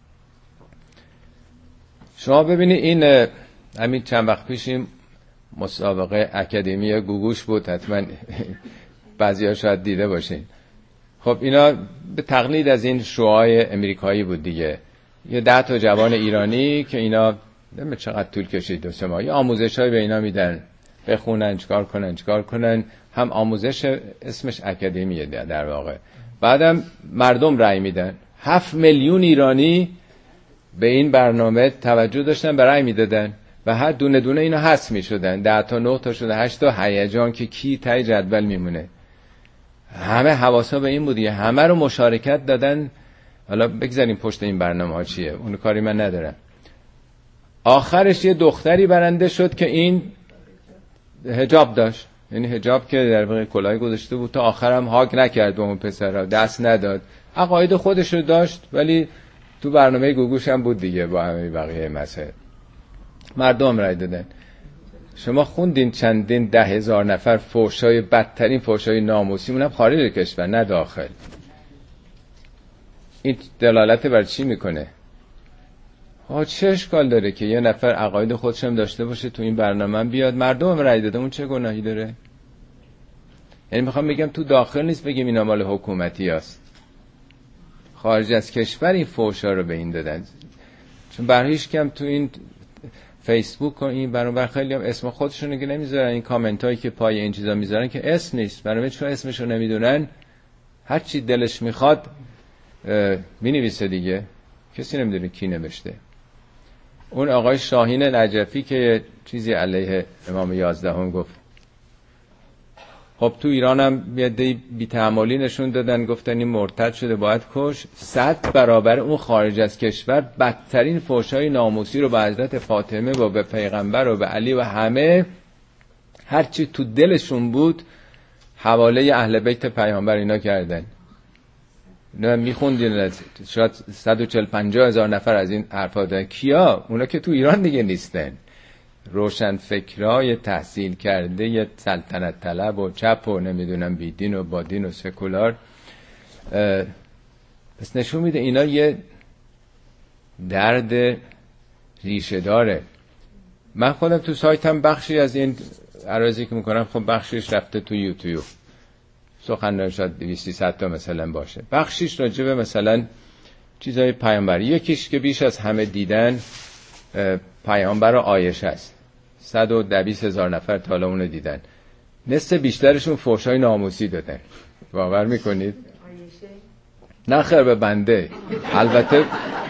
شما ببینید این همین چند وقت پیشیم مسابقه اکادمی گوگوش بود، حتما بعضی‌ها شاید دیده باشین. خب اینا به تقلید از این شوهای امریکایی بود دیگه، یه 10 تا جوان ایرانی که اینا نمیدونم چقدر طول کشید 2-3 ماه، یه آموزشای به اینا میدن، بخونن چیکار کنن، هم آموزش، اسمش اکادمیه در واقع، بعدم مردم رأی میدن. 7 میلیون ایرانی به این برنامه توجه داشتن، به رأی میدادن و هر دونه دونه اینا حذف میشدن، 10 تا 9 تا شده 8 تا، هیجان که کی تای جدول میمونه. همه حواسا به این بود، همه رو مشارکت دادن. حالا بگذاریم پشت این برنامه ها چیه، اون کاری من ندارم. آخرش یه دختری برنده شد که این حجاب داشت، یعنی حجاب که در واقع کلاهی گذاشته بود تا آخرم هاگ نکرد به اون پسرها، دست نداد، عقاید خودش رو داشت ولی تو برنامه گوگوش هم بود دیگه با همه بقیه مسائل. مردم رای دادن. شما خوندین چندین 10,000 نفر فحشای بدترین فحشای ناموسی، اونم خارج کشور نه داخل. این دلالت بر چی میکنه؟ چه اشکال داره که یه نفر عقاید خودش هم داشته باشه تو این برنامه بیاد، مردم هم رای داده، اون چه گناهی داره؟ یعنی میخوام بگم تو داخل نیست بگیم اینا مال حکومتی هست، خارج از کشور این فحشا رو به این دادن. چون برای هیچ کم تو این فیسبوک و این برابر خیلی هم اسم خودشون که نمیذارن، این کامنت هایی که پای این چیزا میذارن که اسم نیست، برای چون اسمشو نمیدونن هر چی دلش میخواد مینویسه دیگه، کسی نمیدونه کی نوشته. اون آقای شاهین نجفی که چیزی علیه امام 11 گفت، خب تو ایران هم یه دی بی‌تحملی نشون دادن، گفتن این مرتد شده باید کش. 100 برابر اون خارج از کشور بدترین فحشای ناموسی رو به حضرت فاطمه و به پیغمبر و به علی و همه هرچی تو دلشون بود حواله اهل بیت پیامبر اینا کردن. نه میخوندین شاید 140-150 هزار نفر از این حرفا دادن. کیا؟ اونا که تو ایران دیگه نیستن، روشن فکرای تحصیل کرده یه سلطنت طلب و چپ و نمیدونم بیدین و بادین و سکولار. پس نشون میده اینا یه درد ریشه داره. من خودم تو سایتم بخشی از این عرضی که میکنم خب بخشیش رفته تو یوتیوب، سخنرانی شاید 200-300 تا مثلا باشه، بخشیش راجع به مثلا چیزای پیامبری، یکیش که بیش از همه دیدن پیامبر عایشه است، 120,000 نفر تا الان اونو دیدن، نصف بیشترشون فحشای ناموسی دادن. باور میکنید؟ نه خیر به بنده، البته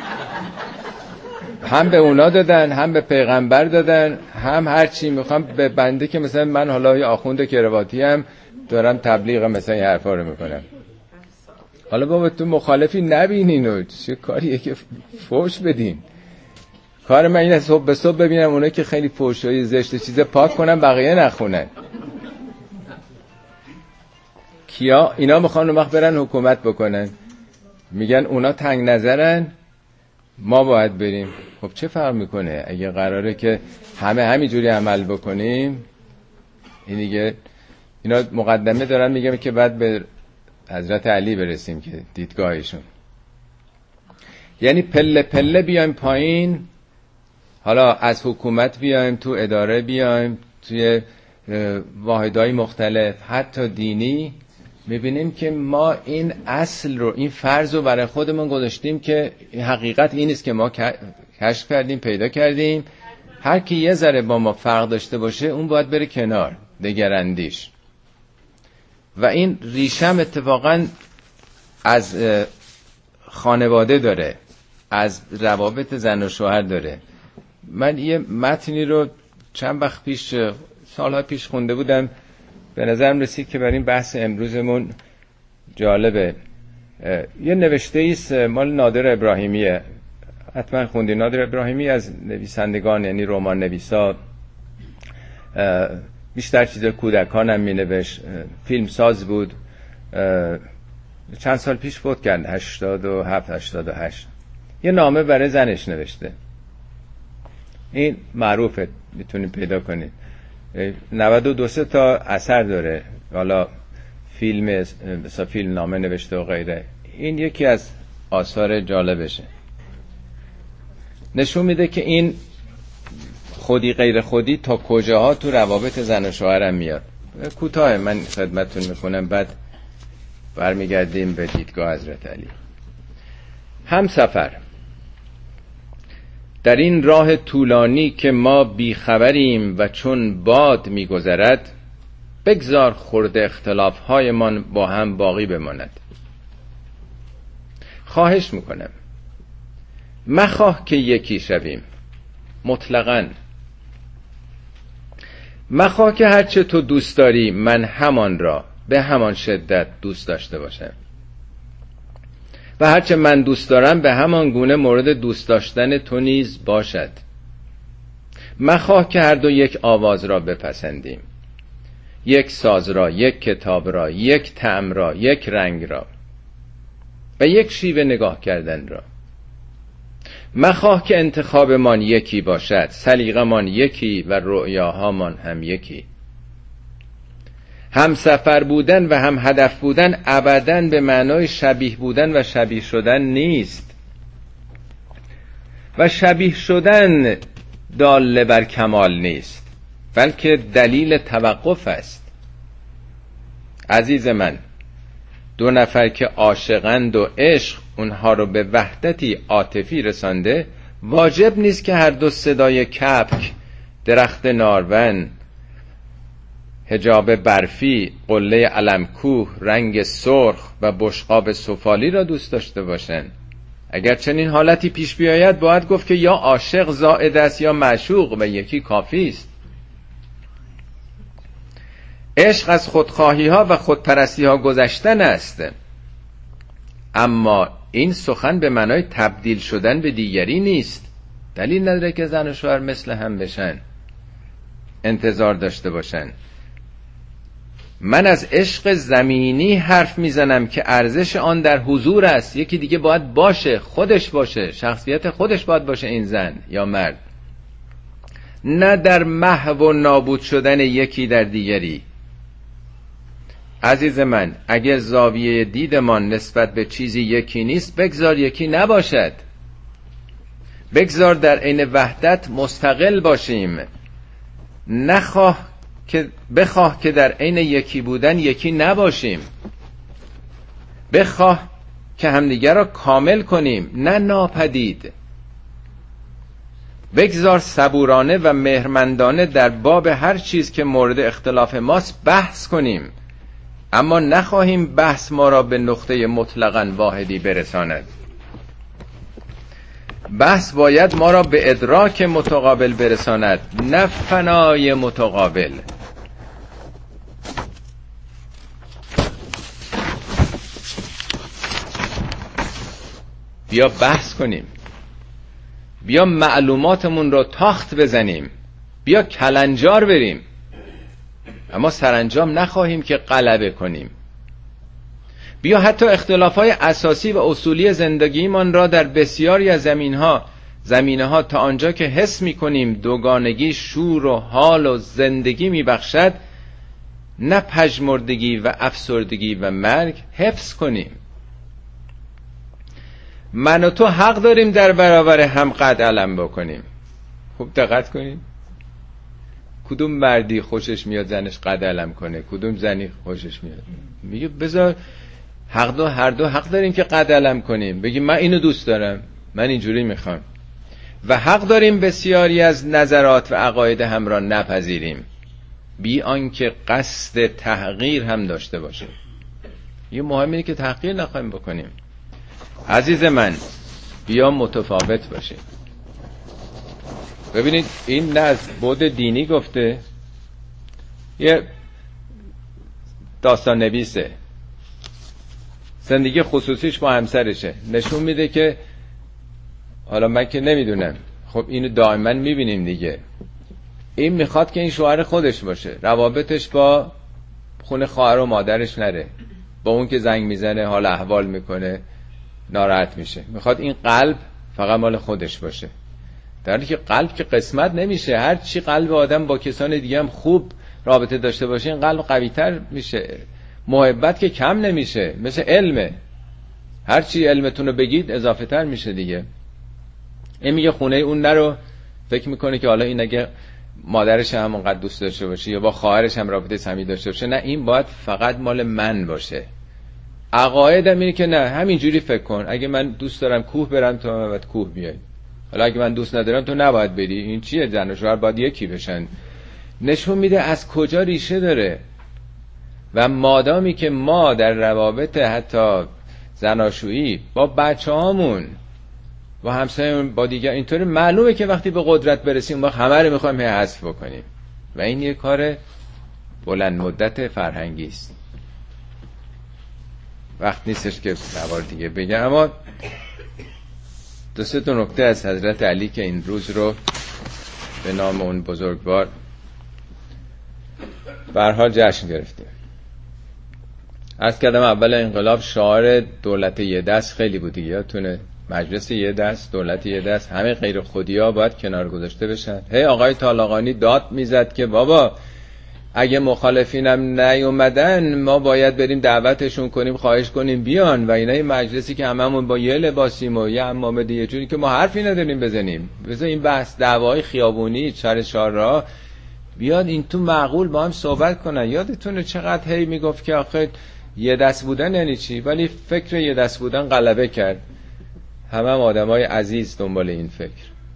هم به اونا دادن هم به پیغمبر دادن هم هر چی میخوام به بنده که مثلا من حالا یه آخوند کرواتی هم دارم تبلیغ مثلا این حرفا رو میکنم. حالا بابا تو مخالفی نبینین و چه کاریه که فحش بدین؟ کار من اینه صبح به صبح ببینم اونایی که خیلی فحشای زشت چیز پاک کنن بقیه نخونن. کیا اینا میخوان اون وقت برن حکومت بکنن، میگن اونا تنگ نظرن ما باید بریم. خب چه فرق میکنه اگه قراره که همه همینجوری عمل بکنیم؟ این دیگه اینا مقدمه دارن میگم که بعد به حضرت علی برسیم که دیدگاهشون، یعنی پله پله بیایم پایین، حالا از حکومت بیایم تو اداره بیایم توی واحدهای مختلف حتی دینی، میبینیم که ما این اصل رو این فرض رو برای خودمون گذاشتیم که حقیقت این است که ما کشف کردیم پیدا کردیم، هر کی یه ذره با ما فرق داشته باشه اون باید بره کنار دگراندیش. و این ریشم اتفاقا از خانواده داره، از روابط زن و شوهر داره. من یه متنی رو چند وقت پیش سالها پیش خونده بودم، به نظرم رسید که برای این بحث امروزمون جالبه. یه نوشته ایست مال نادر ابراهیمیه، حتما خوندی. نادر ابراهیمی از نویسندگان یعنی رمان نویسا، بیشتر چیز کودکان هم می نوشت، فیلم ساز بود، چند سال پیش فوت کرد، 87-88. یه نامه برای زنش نوشته، این معروفه میتونید پیدا کنید، 92 تا اثر داره، حالا فیلم مثلا فیلم نامه نوشته و غیره. این یکی از آثار جالبشه، نشون میده که این خودی غیر خودی تا کجاها تو روابط زن و شوهرم میاد. کوتاه من خدمتتون میکنم بعد برمیگردیم به دیدگاه حضرت علی. همسفر، در این راه طولانی که ما بیخبریم و چون باد میگذرد، بگذار خرد اختلافهایمان با هم باقی بماند. خواهش میکنم مخواه که یکی شویم، مطلقاً مخواه که هرچه تو دوست داری من همان را به همان شدت دوست داشته باشم و هرچه من دوست دارم به همان گونه مورد دوست داشتن تو نیز باشد. مخواه که هر دو یک آواز را بپسندیم یک ساز را، یک کتاب را، یک طعم را، یک رنگ را و یک شیوه نگاه کردن را. مخواه که انتخابمان یکی باشد، سلیقه‌مان یکی و رؤیاهامان هم یکی. هم سفر بودن و هم هدف بودن ابداً به معنای شبیه بودن و شبیه شدن نیست، و شبیه شدن دال بر کمال نیست، بلکه دلیل توقف است. عزیز من، دو نفر که عاشقند و عشق اونها رو به وحدتی عاطفی رسانده، واجب نیست که هر دو صدای کپک، درخت نارون، حجاب برفی، قله علمکوه، رنگ سرخ و بشقاب سفالی را دوست داشته باشند. اگر چنین حالتی پیش بیاید باید گفت که یا عاشق زائد است یا معشوق و یکی کافی است. عشق از خودخواهی ها و خودپرستی ها گذشتن است، اما این سخن به معنای تبدیل شدن به دیگری نیست. دلیل نداره که زن و شوهر مثل هم بشن، انتظار داشته باشن. من از عشق زمینی حرف میزنم که ارزش آن در حضور است. یکی دیگه باید باشه، خودش باشه، شخصیت خودش باید باشه این زن یا مرد، نه در محو و نابود شدن یکی در دیگری. عزیز من، اگر زاویه دیدمان نسبت به چیزی یکی نیست، بگذار یکی نباشد. بگذار در عین وحدت مستقل باشیم. بخواه که در عین یکی بودن یکی نباشیم. بخواه که همدیگر را کامل کنیم، نه ناپدید. بگذار صبورانه و مهرمندانه در باب هر چیز که مورد اختلاف ماست بحث کنیم، اما نخواهیم بحث ما را به نقطه مطلقاً واحدی برساند. بحث باید ما را به ادراک متقابل برساند، نه فنای متقابل. بیا بحث کنیم، بیا معلوماتمون رو تاخت بزنیم، بیا کلنجار بریم، اما سرانجام نخواهیم که غلبه کنیم. بیا حتی اختلافات اساسی و اصولی زندگیمان را در بسیاری از زمینه ها تا آنجا که حس می‌کنیم دوگانگی شور و حال و زندگی می‌بخشد، نه پژمردگی و افسردگی و مرگ، حفظ کنیم. من و تو حق داریم در برابر هم قد علم بکنیم. خوب دقت کنیم، کدوم مردی خوشش میاد زنش قد علم کنه، کدوم زنی خوشش میاد. میگه بذار هر دو حق داریم که قد علم کنیم، بگیم من اینو دوست دارم، من اینجوری میخوام، و حق داریم بسیاری از نظرات و عقاید هم را نپذیریم، بی آنکه قصد تحقیر هم داشته باشیم. یه مهم اینه که تحقیر نخواهیم بکنیم. عزیز من، بیا متفاوت باشیم. ببینید این نه از بعد دینی گفته، یه داستان نویسه، زندگی خصوصیش با همسرشه، نشون میده که حالا من که نمیدونم، خب اینو دائما میبینیم دیگه، این میخواد که این شوهر خودش باشه، روابطش با خونه خواهر و مادرش نره، با اون که زنگ میزنه حال احوال میکنه ناراحت میشه، میخواد این قلب فقط مال خودش باشه. در حالی که قلب که قسمت نمیشه، هر چی قلب آدم با کسان دیگه هم خوب رابطه داشته باشه این قلب قوی‌تر میشه. محبت که کم نمیشه، مثل علمه، هر چی علمتون رو بگید اضافه تر میشه دیگه. این میگه خونه اون نرو، فکر میکنه که حالا این اگه مادرش هم اونقدر دوست داشته باشه یا با خواهرش هم رابطه صمیمی داشته باشه، نه این باید فقط مال من باشه. عقایدم اینه که نه، همینجوری فکر کن، اگه من دوست دارم کوه برم تو هم باید کوه بیای، حالا اگه من دوست ندارم تو نباید بری. این چیه؟ زن و شوهر باید یکی بشن. نشون میده از کجا ریشه داره. و مادامی که ما در روابط حتی زناشویی با بچه‌هامون، با همسایه‌مون، با دیگر اینطوری، معلومه که وقتی به قدرت برسیم ما همه رو میخوایم حذف بکنیم و این یه کار بلند مدت فرهنگی است. وقت نیستش که سوار دیگه بگم، اما دو سه تا نکته از حضرت علی که این روز رو به نام اون بزرگوار به هر حال جشن گرفتیم. عرض کردم اول انقلاب شعار دولت یه دست خیلی بود دیگه، یادتونه؟ مجلس یه دست، دولت یه دست، همه غیر خودی‌ها باید کنار گذاشته بشن. آقای طالقانی داد میزد که بابا اگه مخالفینم نیومدن ما باید بریم دعوتشون کنیم، خواهش کنیم بیان، و اینا این مجلسی که هممون با یه لباسیم و یه عمامه دیگه جوری که ما حرفی نداریم بزنیم، بذار این بحث دعوای خیابونی سر چهارراه بیاد این تو معقول با هم صحبت کنن. یادتونه چقدر هی میگفت که آخه یه دست بودن یعنی چی، ولی فکر یه دست بودن غلبه کرد، همه آدمای عزیز دنبال این فکر.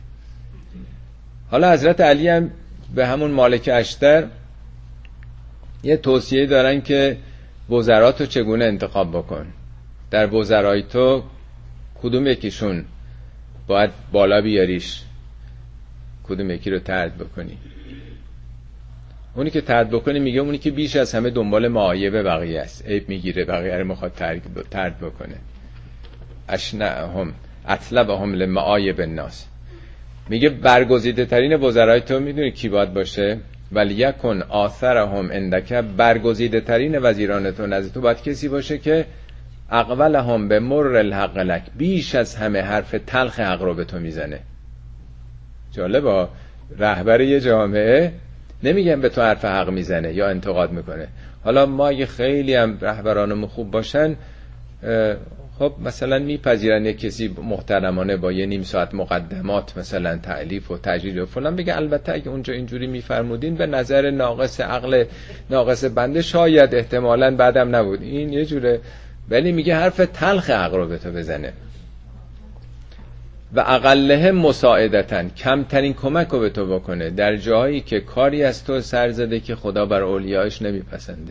حالا حضرت علی هم به همون مالک اشتر یه توصیه دارن که وزراتو چگونه انتخاب بکن، در وزرای تو کدوم یکیشون باید بالا بیاریش، کدوم یکی رو طرد بکنی. اونی که طرد بکنی میگه اونی که بیش از همه دنبال معایب بقیه است، عیب میگیره بقیه رو میخواد طرد بکنه. اشنعهم اطلبهم لمعایب الناس. میگه برگزیده ترین وزرای تو میدونی کی باید باشه؟ ولیکن آثرهم عندک، برگزیده ترین وزیران تو نزد تو باید کسی باشه که اقولهم به مر الحق لک، بیش از همه حرف تلخ حق رو به تو میزنه. جالبه، رهبر یه جامعه نمیگن به تو حرف حق میزنه یا انتقاد میکنه. حالا ما اگه خیلی هم رهبرانمون خوب باشن، خب مثلا میپذیرن یک کسی محترمانه با یه نیم ساعت مقدمات مثلا تعلیف و تجلیل و فلان بگه البته اگه اونجا اینجوری میفرمودین به نظر ناقص عقل ناقص بنده شاید احتمالاً بعدم نبود، این یه جوره، ولی میگه حرف تلخ حق رو به تو بزنه. و اقلهم مساعدتن، کمترین کمک رو به تو بکنه در جایی که کاری از تو سر زده که خدا بر اولیایش نمیپسنده.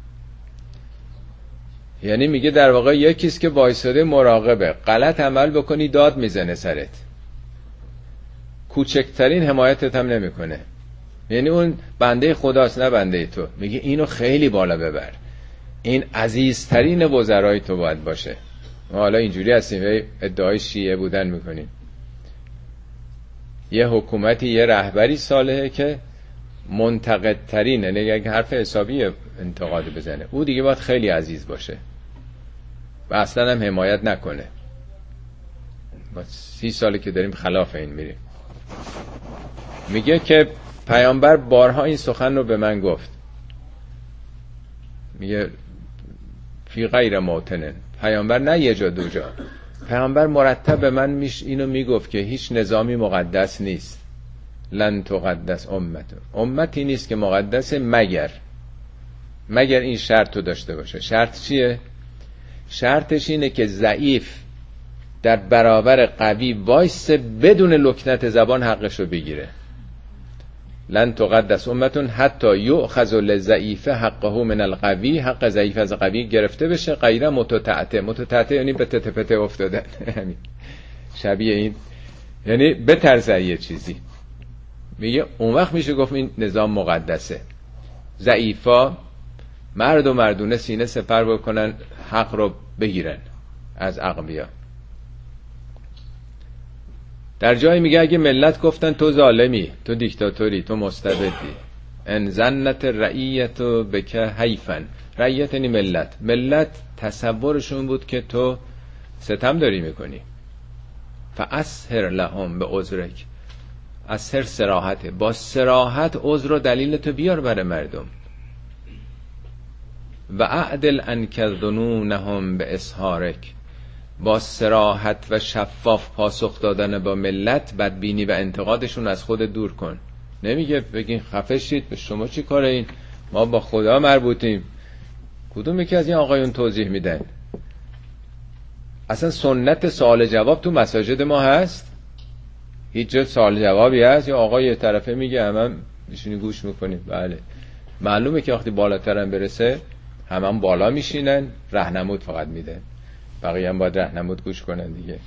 یعنی میگه در واقع یکیست که وایساده مراقبه، غلط عمل بکنی داد میزنه سرت، کوچکترین حمایتت هم نمیکنه. یعنی اون بنده خداست نه بنده تو. میگه اینو خیلی بالا ببر، این عزیزترین وزرای تو باید باشه. ما حالا اینجوری هستیم ادعای شیعه بودن میکنیم. یه حکومتی یه رهبری صالحه که منتقد ترین، یعنی یک حرف حسابی انتقاد بزنه، او دیگه باید خیلی عزیز باشه و اصلا هم حمایت نکنه. با 30 ساله که داریم خلاف این میریم. میگه که پیامبر بارها این سخن رو به من گفت، میگه فی غیر موطن، پیامبر نه یه جا دو جا، پیامبر مرتب به من اینو میگفت که هیچ نظامی مقدس نیست، لن تقدس امتی نیست که مقدسه مگر این شرط رو داشته باشه. شرط چیه؟ شرطش اینه که ضعیف در برابر قوی وایسه بدون لکنت زبان حقش رو بگیره. لن تقدس امتون حتی یؤخذ للضعیف حقه من القوی، حق ضعیف از قوی گرفته بشه، غیر متتعته یعنی به تته افتادن شبیه این، یعنی بترسه یه چیزی. میگه اون وقت میشه گفت این نظام مقدسه. ضعیفا مرد و مردونه سینه سپر بکنن حق رو بگیرن از اقویا. در جایی میگه اگه ملت گفتن تو ظالمی، تو دیکتاتوری، تو مستبدی، ان ظنت رعیت بک حیفن، رعیت یعنی ملت تصورشون بود که تو ستم داری میکنی، فاسهر لهم به عذرک، اسهر صراحته، با صراحت عذر و دلیل تو بیار برای مردم، و اعدل عنک ظنونهم به اظهارک، با صراحت و شفاف پاسخ دادن با ملت بدبینی و انتقادشون از خود دور کن. نمیگه بگین خفه شید، به شما چی کاره این، ما با خدا مربوطیم. کدوم یکی از این آقایون توضیح میدن؟ اصلا سنت سوال جواب تو مساجد ما هست؟ هیچ جا سوال جوابی هست یا آقا یه طرفه میگه همم میشینی گوش میکنیم؟ بله معلومه که وقتی بالاترم برسه همم بالا میشینن، راهنمود فقط میدن، بقیه هم باید راهنمود گوش کنن دیگه.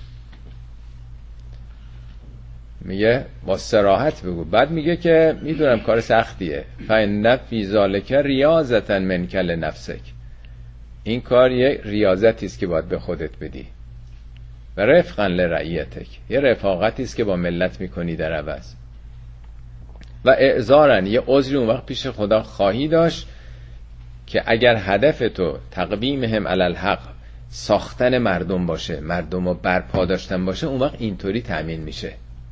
میگه با صراحت بگو. بعد میگه که میدونم کار سختیه، فإن فی ذلک ریاضة منک لنفسک، این کار یه ریاضتی است که باید به خودت بدی، و رفقا لرعیتک، یه رفاقتی است که با ملت میکنی در عوض. و اعذارن، یه عذری اون وقت پیش خدا خواهی داشت که اگر هدف تو تقویمهم علی الحق، ساختن مردم باشه، مردم رو برپا داشتن باشه، اون وقت اینطوری تأمین میشه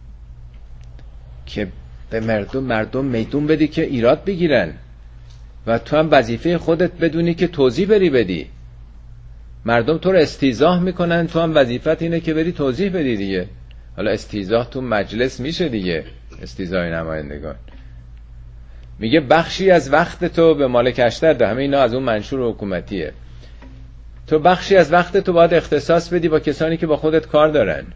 که به مردم میدون بدی که ایراد بگیرن و تو هم وظیفه خودت بدونی که توضیح بری بدی. مردم تو رو استیضاح میکنن، تو هم وظیفت اینه که بری توضیح بدی دیگه. حالا استیضاح تو مجلس میشه دیگه، استیضاح نمایندگان. میگه بخشی از وقت تو به مالک اشتر ده، همه اینا از اون منشور حکومتیه. تو بخشی از وقت تو باید اختصاص بدی با کسانی که با خودت کار دارن،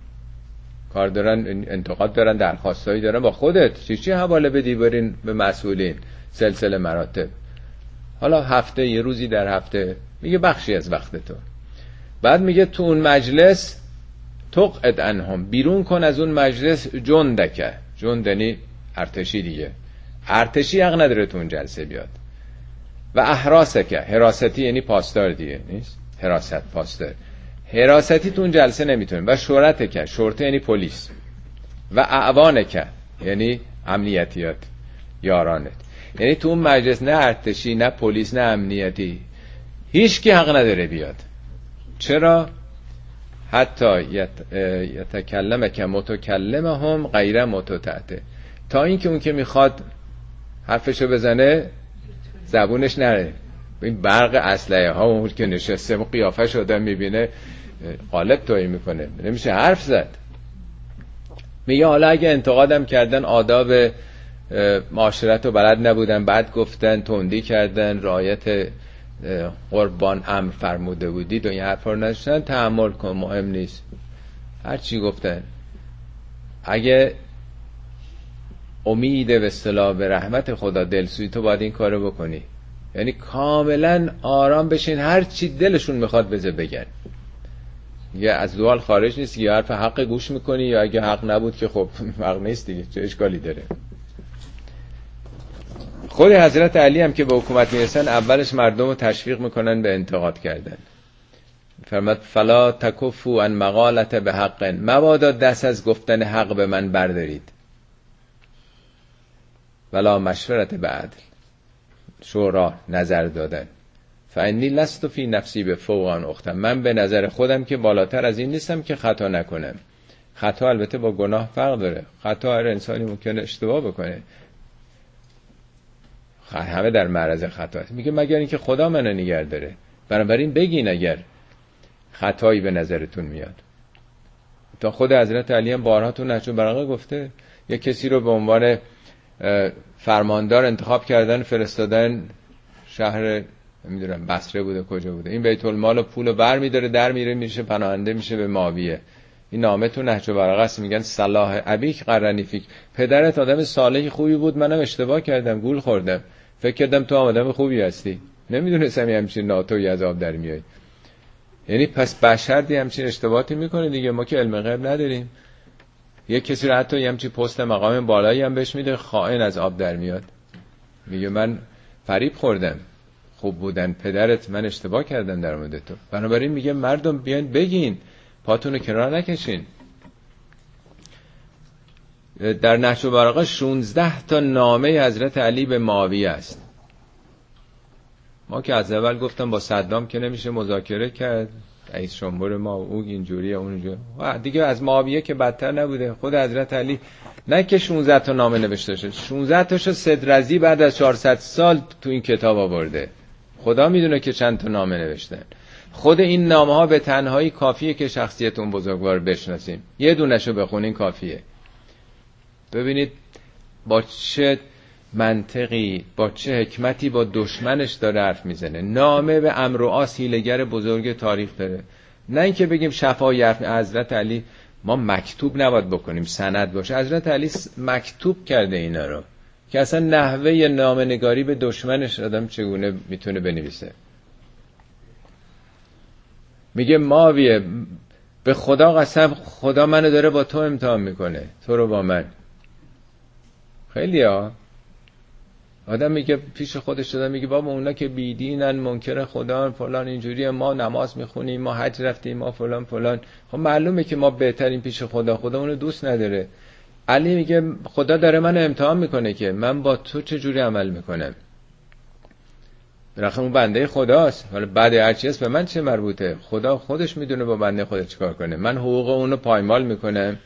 انتقاد دارن، درخواستایی دارن، با خودت چی حواله بدی برین به مسئولین، سلسله مراتب. حالا هفته، یه روزی در هفته، میگه بخشی از وقت تو. بعد میگه تو اون مجلس تقعد عنهم، بیرون کن از اون مجلس جندکه، جندنی ارتشی دیگه، ارتشی حق نداره تو اون جلسه بیاد. و احراسکه، حراستی یعنی پاسدار دیگه نیست، حراست پاسدار، حراستی تو اون جلسه نمیتونه. و شورتکه، شرطه یعنی پلیس. و اعوانکه یعنی امنیتیات، یارانت. یعنی تو اون مجلس نه ارتشی، نه پلیس، نه امنیتی، هیچ کی حق نداره بیاد. چرا؟ حتی یتکلم که متکلمهم غیر متتعته، تا اینکه اون که میخواد حرفشو بزنه زبونش نره. این برق اسلحه ها اون که نشسته و قیافش آدم میبینه قالب تویی میکنه، نمیشه حرف زد. میگه حالا اگه انتقادم کردن آداب معاشرت رو بلد نبودن، بعد گفتن تندی کردن، رعایت قربان امر فرموده بودید و این حرفا رو نشدن، تحمل کن، مهم نیست، هر چی گفتن. اگه امید به اصطلاح به رحمت خدا دلسوزی، تو باید این کارو بکنی. یعنی کاملا آرام بشین، هر چی دلشون میخواد بگن. یا از دوال خارج نیست، یا حرف حق گوش میکنی، یا اگه حق نبود که خب حق نیست دیگه، چه اشکالی داره. خود حضرت علی هم که به حکومت میرسن اولش مردم رو تشویق میکنن به انتقاد کردن. فرمود فلا تکفوا عن مقالت به حق، مبادا دست از گفتن حق به من بردارید. ولا مشورت به عدل، شورا نظر دادن. فانی لست فی نفسی به فوق آن اختم، من به نظر خودم که بالاتر از این نیستم که خطا نکنم. خطا البته با گناه فرق داره، خطا هر انسانی ممکنه اشتباه بکنه، همه در معرض خطا است. میگه مگر اینکه خدا منو نگه داره. بنابراین بگین اگر خطایی به نظرتون میاد. تا خود حضرت علی هم بارها تو نهج البلاغه گفته، یک کسی رو به عنوان فرماندار انتخاب کردن، فرستادن شهر نمیدونم بصره بوده کجا بوده، این بیت المال و پولو برمی‌داره در میره، میشه پناهنده میشه به معاویه. این نامه تو نهج البلاغه است، میگن صلاح ابیک قرنی فیک، پدرت آدم صالحی خوبی بود، منم اشتباه کردم، گول خوردم، فکر کردم تو آدم خوبی هستی، نمیدونستم همچین ناتوی از آب در میای. یعنی پس بشر همچین اشتباهاتی میکنه دیگه، ما که علم غیب نداریم. یک کسی رو حتی همچین پست مقام بالایی هم بهش میده، خائن از آب در میاد، میگه من فریب خوردم، خوب بودن پدرت، من اشتباه کردم در مورد تو. بنابراین میگه مردم بیان بگین، پاتونو کنار نکشین. در نهج البلاغه 16 تا نامه حضرت علی به معاویه است. ما که از اول گفتم با صدام که نمیشه مذاکره کرد، رئیس جمهور ما او اینجوریه اونجوریه، و دیگه از معاویه که بدتر نبوده. خود حضرت علی نه که 16 تا نامه نوشته شد، 16 تاشو صدرضی بعد از 400 سال تو این کتاب آورده. خدا میدونه که چند تا نامه نوشتن. خود این نامه ها به تنهایی کافیه که شخصیت اون بزرگوار بشناسیم، یه دونشو بخونین کافیه. ببینید با چه منطقی، با چه حکمتی با دشمنش داره حرف میزنه. نامه به عمرو و عاص حیله‌گر بزرگ تاریخ داره. نه اینکه بگیم شفاهی حرف. حضرت علی ما مکتوب نباید بکنیم، سند باشه. حضرت علی مکتوب کرده اینا رو که اصلا نحوه نامه نگاری به دشمنش آدم چگونه میتونه بنویسه. میگه معاویه به خدا قسم، خدا منو داره با تو امتحان میکنه، تو رو با من. خیلی ها آدم میگه پیش خودش دادم، میگه بابا اونا که بیدینن، منکر خدا فلان اینجوریه، ما نماز میخونیم، ما حج رفتیم، ما فلان فلان. خب معلومه که ما بهترین پیش خدا، خدا اونو دوست نداره. علی میگه خدا داره من امتحان میکنه که من با تو چه جوری عمل میکنم. بالاخره اون بنده خداست، ولی بعد هرچی هست به من چه مربوطه؟ خدا خودش میدونه با بنده خودش چیکار کنه. من حقوق اونو پایمال میکنم،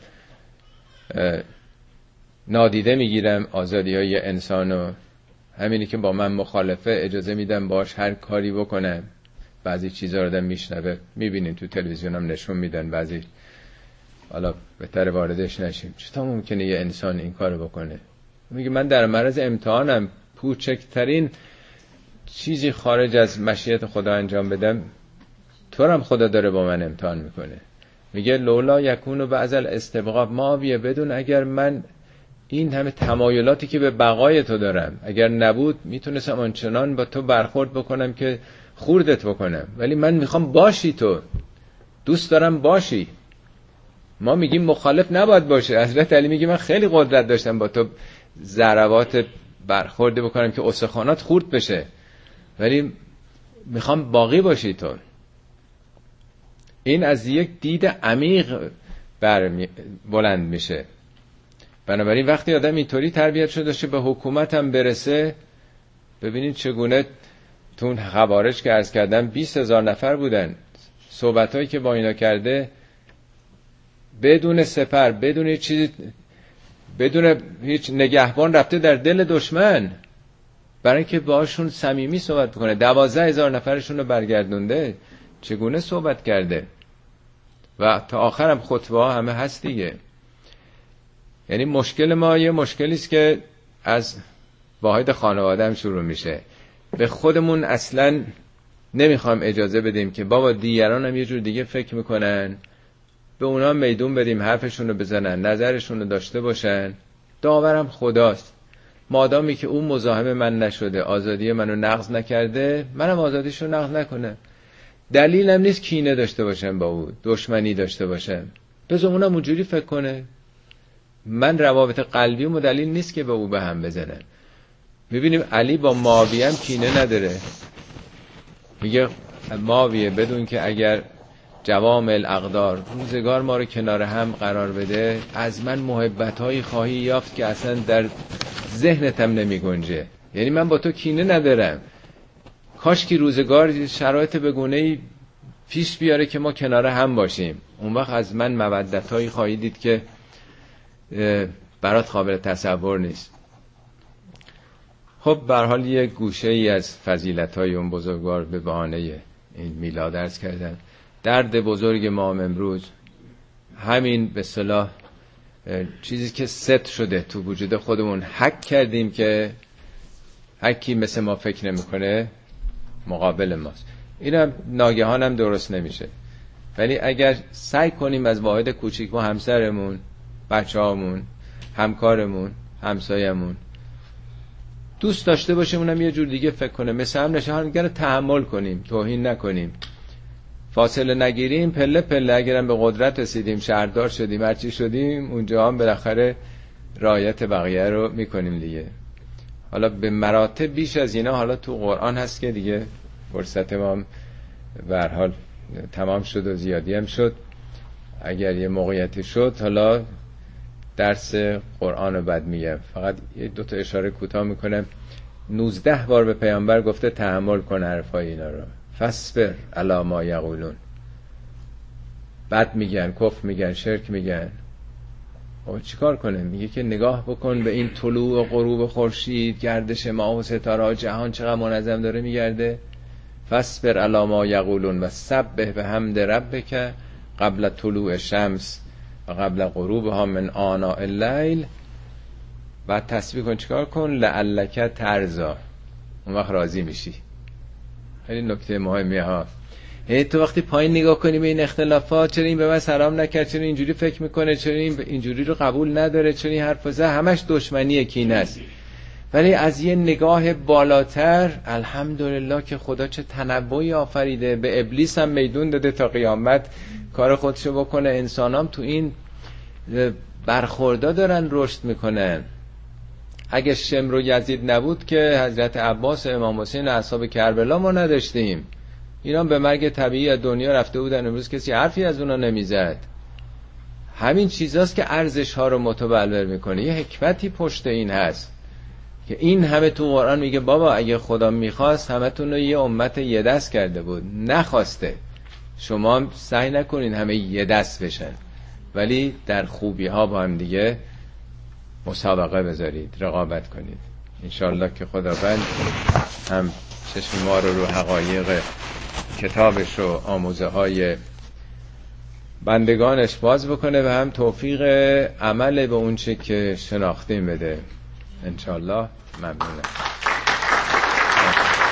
نادیده میگیرم آزادی‌های انسانو. همینی که با من مخالفه اجازه میدم باش هر کاری بکنم. بعضی چیزا رو آدم میشنوه، میبینین تو تلویزیون هم نشون میدن بعضی، حالا بهتر واردش نشیم. چطور ممکنه یه انسان این کارو بکنه؟ میگه من در معرض امتحانم، کوچکترین چیزی خارج از مشیت خدا انجام بدم تو هم خدا داره با من امتحان میکنه. میگه لولا یکونو بعض الاستبقاء ما بیه، بدون اگر من این همه تمایلاتی که به بقای تو دارم اگر نبود میتونستم آنچنان با تو برخورد بکنم که خوردت بکنم، ولی من میخوام باشی، تو دوست دارم باشی. ما میگیم مخالف نباید باشه، حضرت علی میگه من خیلی قدرت داشتم با تو ضربات برخورد بکنم که استخوانات خورد بشه، ولی میخوام باقی باشی تو. این از یک دید عمیق بلند میشه. بنابراین وقتی آدم اینطوری تربیت شده شه به حکومت هم برسه، ببینید چگونه تون خوارج که عرض کردم 20,000 نفر بودن، صحبتایی که با اینا کرده بدون سپر، بدون چیزی، بدون هیچ نگهبان رفته در دل دشمن برای اینکه باشون صمیمی صحبت بکنه. 12,000 نفرشون رو برگردونده. چگونه صحبت کرده و تا آخرم خطبه همه هست دیگه. یعنی مشکل ما یه مشکلی است که از واحد خانواده هم شروع میشه. به خودمون اصلا نمیخوام اجازه بدیم که بابا دیگران هم یه جور دیگه فکر میکنن، به اونا میدون بدیم حرفشون رو بزنن، نظرشون رو داشته باشن. داورم خداست، مادامی که اون مزاحم من نشده، آزادی منو نقض نکرده، منم آزادیشو نقض نکنم. دلیلم نیست کینه داشته باشم با او، دشمنی داشته باشم. بذار اونم اونجوری فکر کنه. من روابط قلبیمو دلیل نیست که به او به هم بزنن. میبینیم علی با معاویه هم کینه نداره. میگه معاویه بدون که اگر جوامع الاقدار روزگار ما رو کنار هم قرار بده، از من محبت‌هایی خواهی یافت که اصلا در ذهنتم نمی گنجه. یعنی من با تو کینه ندارم، کاش که روزگار شرایط به گونه‌ای پیش بیاره که ما کنار هم باشیم، اون وقت از من مودت‌هایی خواهی دید که برات قابل تصور نیست. خب به هر حال یک گوشه‌ای از فضیلت‌های اون بزرگوار به بهانه این میلاد عرض کردن. درد بزرگ ما امروز همین به اصطلاح چیزی که ست شده تو وجود خودمون، حک کردیم که هر کی مثل ما فکر نمی‌کنه مقابل ماست. اینم ناگهان هم درست نمیشه، ولی اگر سعی کنیم از واحد کوچیک با همسرمون، بچه‌هامون، همکارمون، همسایمون دوست داشته باشیم، اونم یه جور دیگه فکر کنه، مثل هم نشه، هم دیگه رو تحمل کنیم، توهین نکنیم، فاصله نگیریم، پله پله اگرم به قدرت رسیدیم، شهردار شدیم، هرچی شدیم، اونجا هم بالاخره رعایت بقیه رو میکنیم دیگه. حالا به مراتب بیش از اینا حالا تو قرآن هست که دیگه فرصت ما هم به هر حال تمام شد و زیادی هم شد. اگر یه موقعیتی شد حالا درس قرآن رو بعد میگم. فقط یه دو تا اشاره کوتاه میکنم. 19 بار به پیامبر گفته تحمل کن حرفای اینا رو، فاصبر علی ما یقولون. بد میگن، کفر میگن، شرک میگن، او چیکار کنه؟ میگه که نگاه بکن به این طلوع و غروب خورشید، گردش ماه و ستاره، جهان چقدر منظم داره میگرده. فاصبر علی ما یقولون و سبح بحمد ربک قبل طلوع شمس و قبل غروبها من آناء اللیل. بعد تسبیح کن، چیکار کن؟ لعلک ترضی، اون وقت راضی میشی. خیلی نکته مهمیه ها. تو وقتی پایین نگاه کنی به این اختلافات، چرا این به من سلام نکرد، چرا اینجوری فکر میکنه، چرا این اینجوری رو قبول نداره، چرا این حرف زده، همش دشمنی کینه است. ولی از یه نگاه بالاتر الحمدلله که خدا چه تنوعی آفریده، به ابلیس هم میدون داده تا قیامت کار خودشو بکنه. انسانام تو این برخوردا دارن رشد میکنن. اگه شمر و یزید نبود که حضرت عباس و امام حسین و اصحاب کربلا ما نداشتیم. اینا به مرگ طبیعی از دنیا رفته بودن، امروز کسی حرفی از اونا نمیزد. همین چیزاست که ارزش ها رو متبلور میکنه. یه حکمتی پشت این هست که این همه تو قرآن میگه بابا اگه خدا میخواست همتون رو یه امت یه دست کرده بود، نخواسته. شما هم سعی نکنین همه یه دست بشن، ولی در خوبی ها با هم دیگه مسابقه بذارید، رقابت کنید. انشالله که خداوند هم چشم ما رو حقایق کتابش و آموزه های بندگانش باز بکنه و هم توفیق عمل به اون چه که شناختیم بده. انشالله. ممنونم.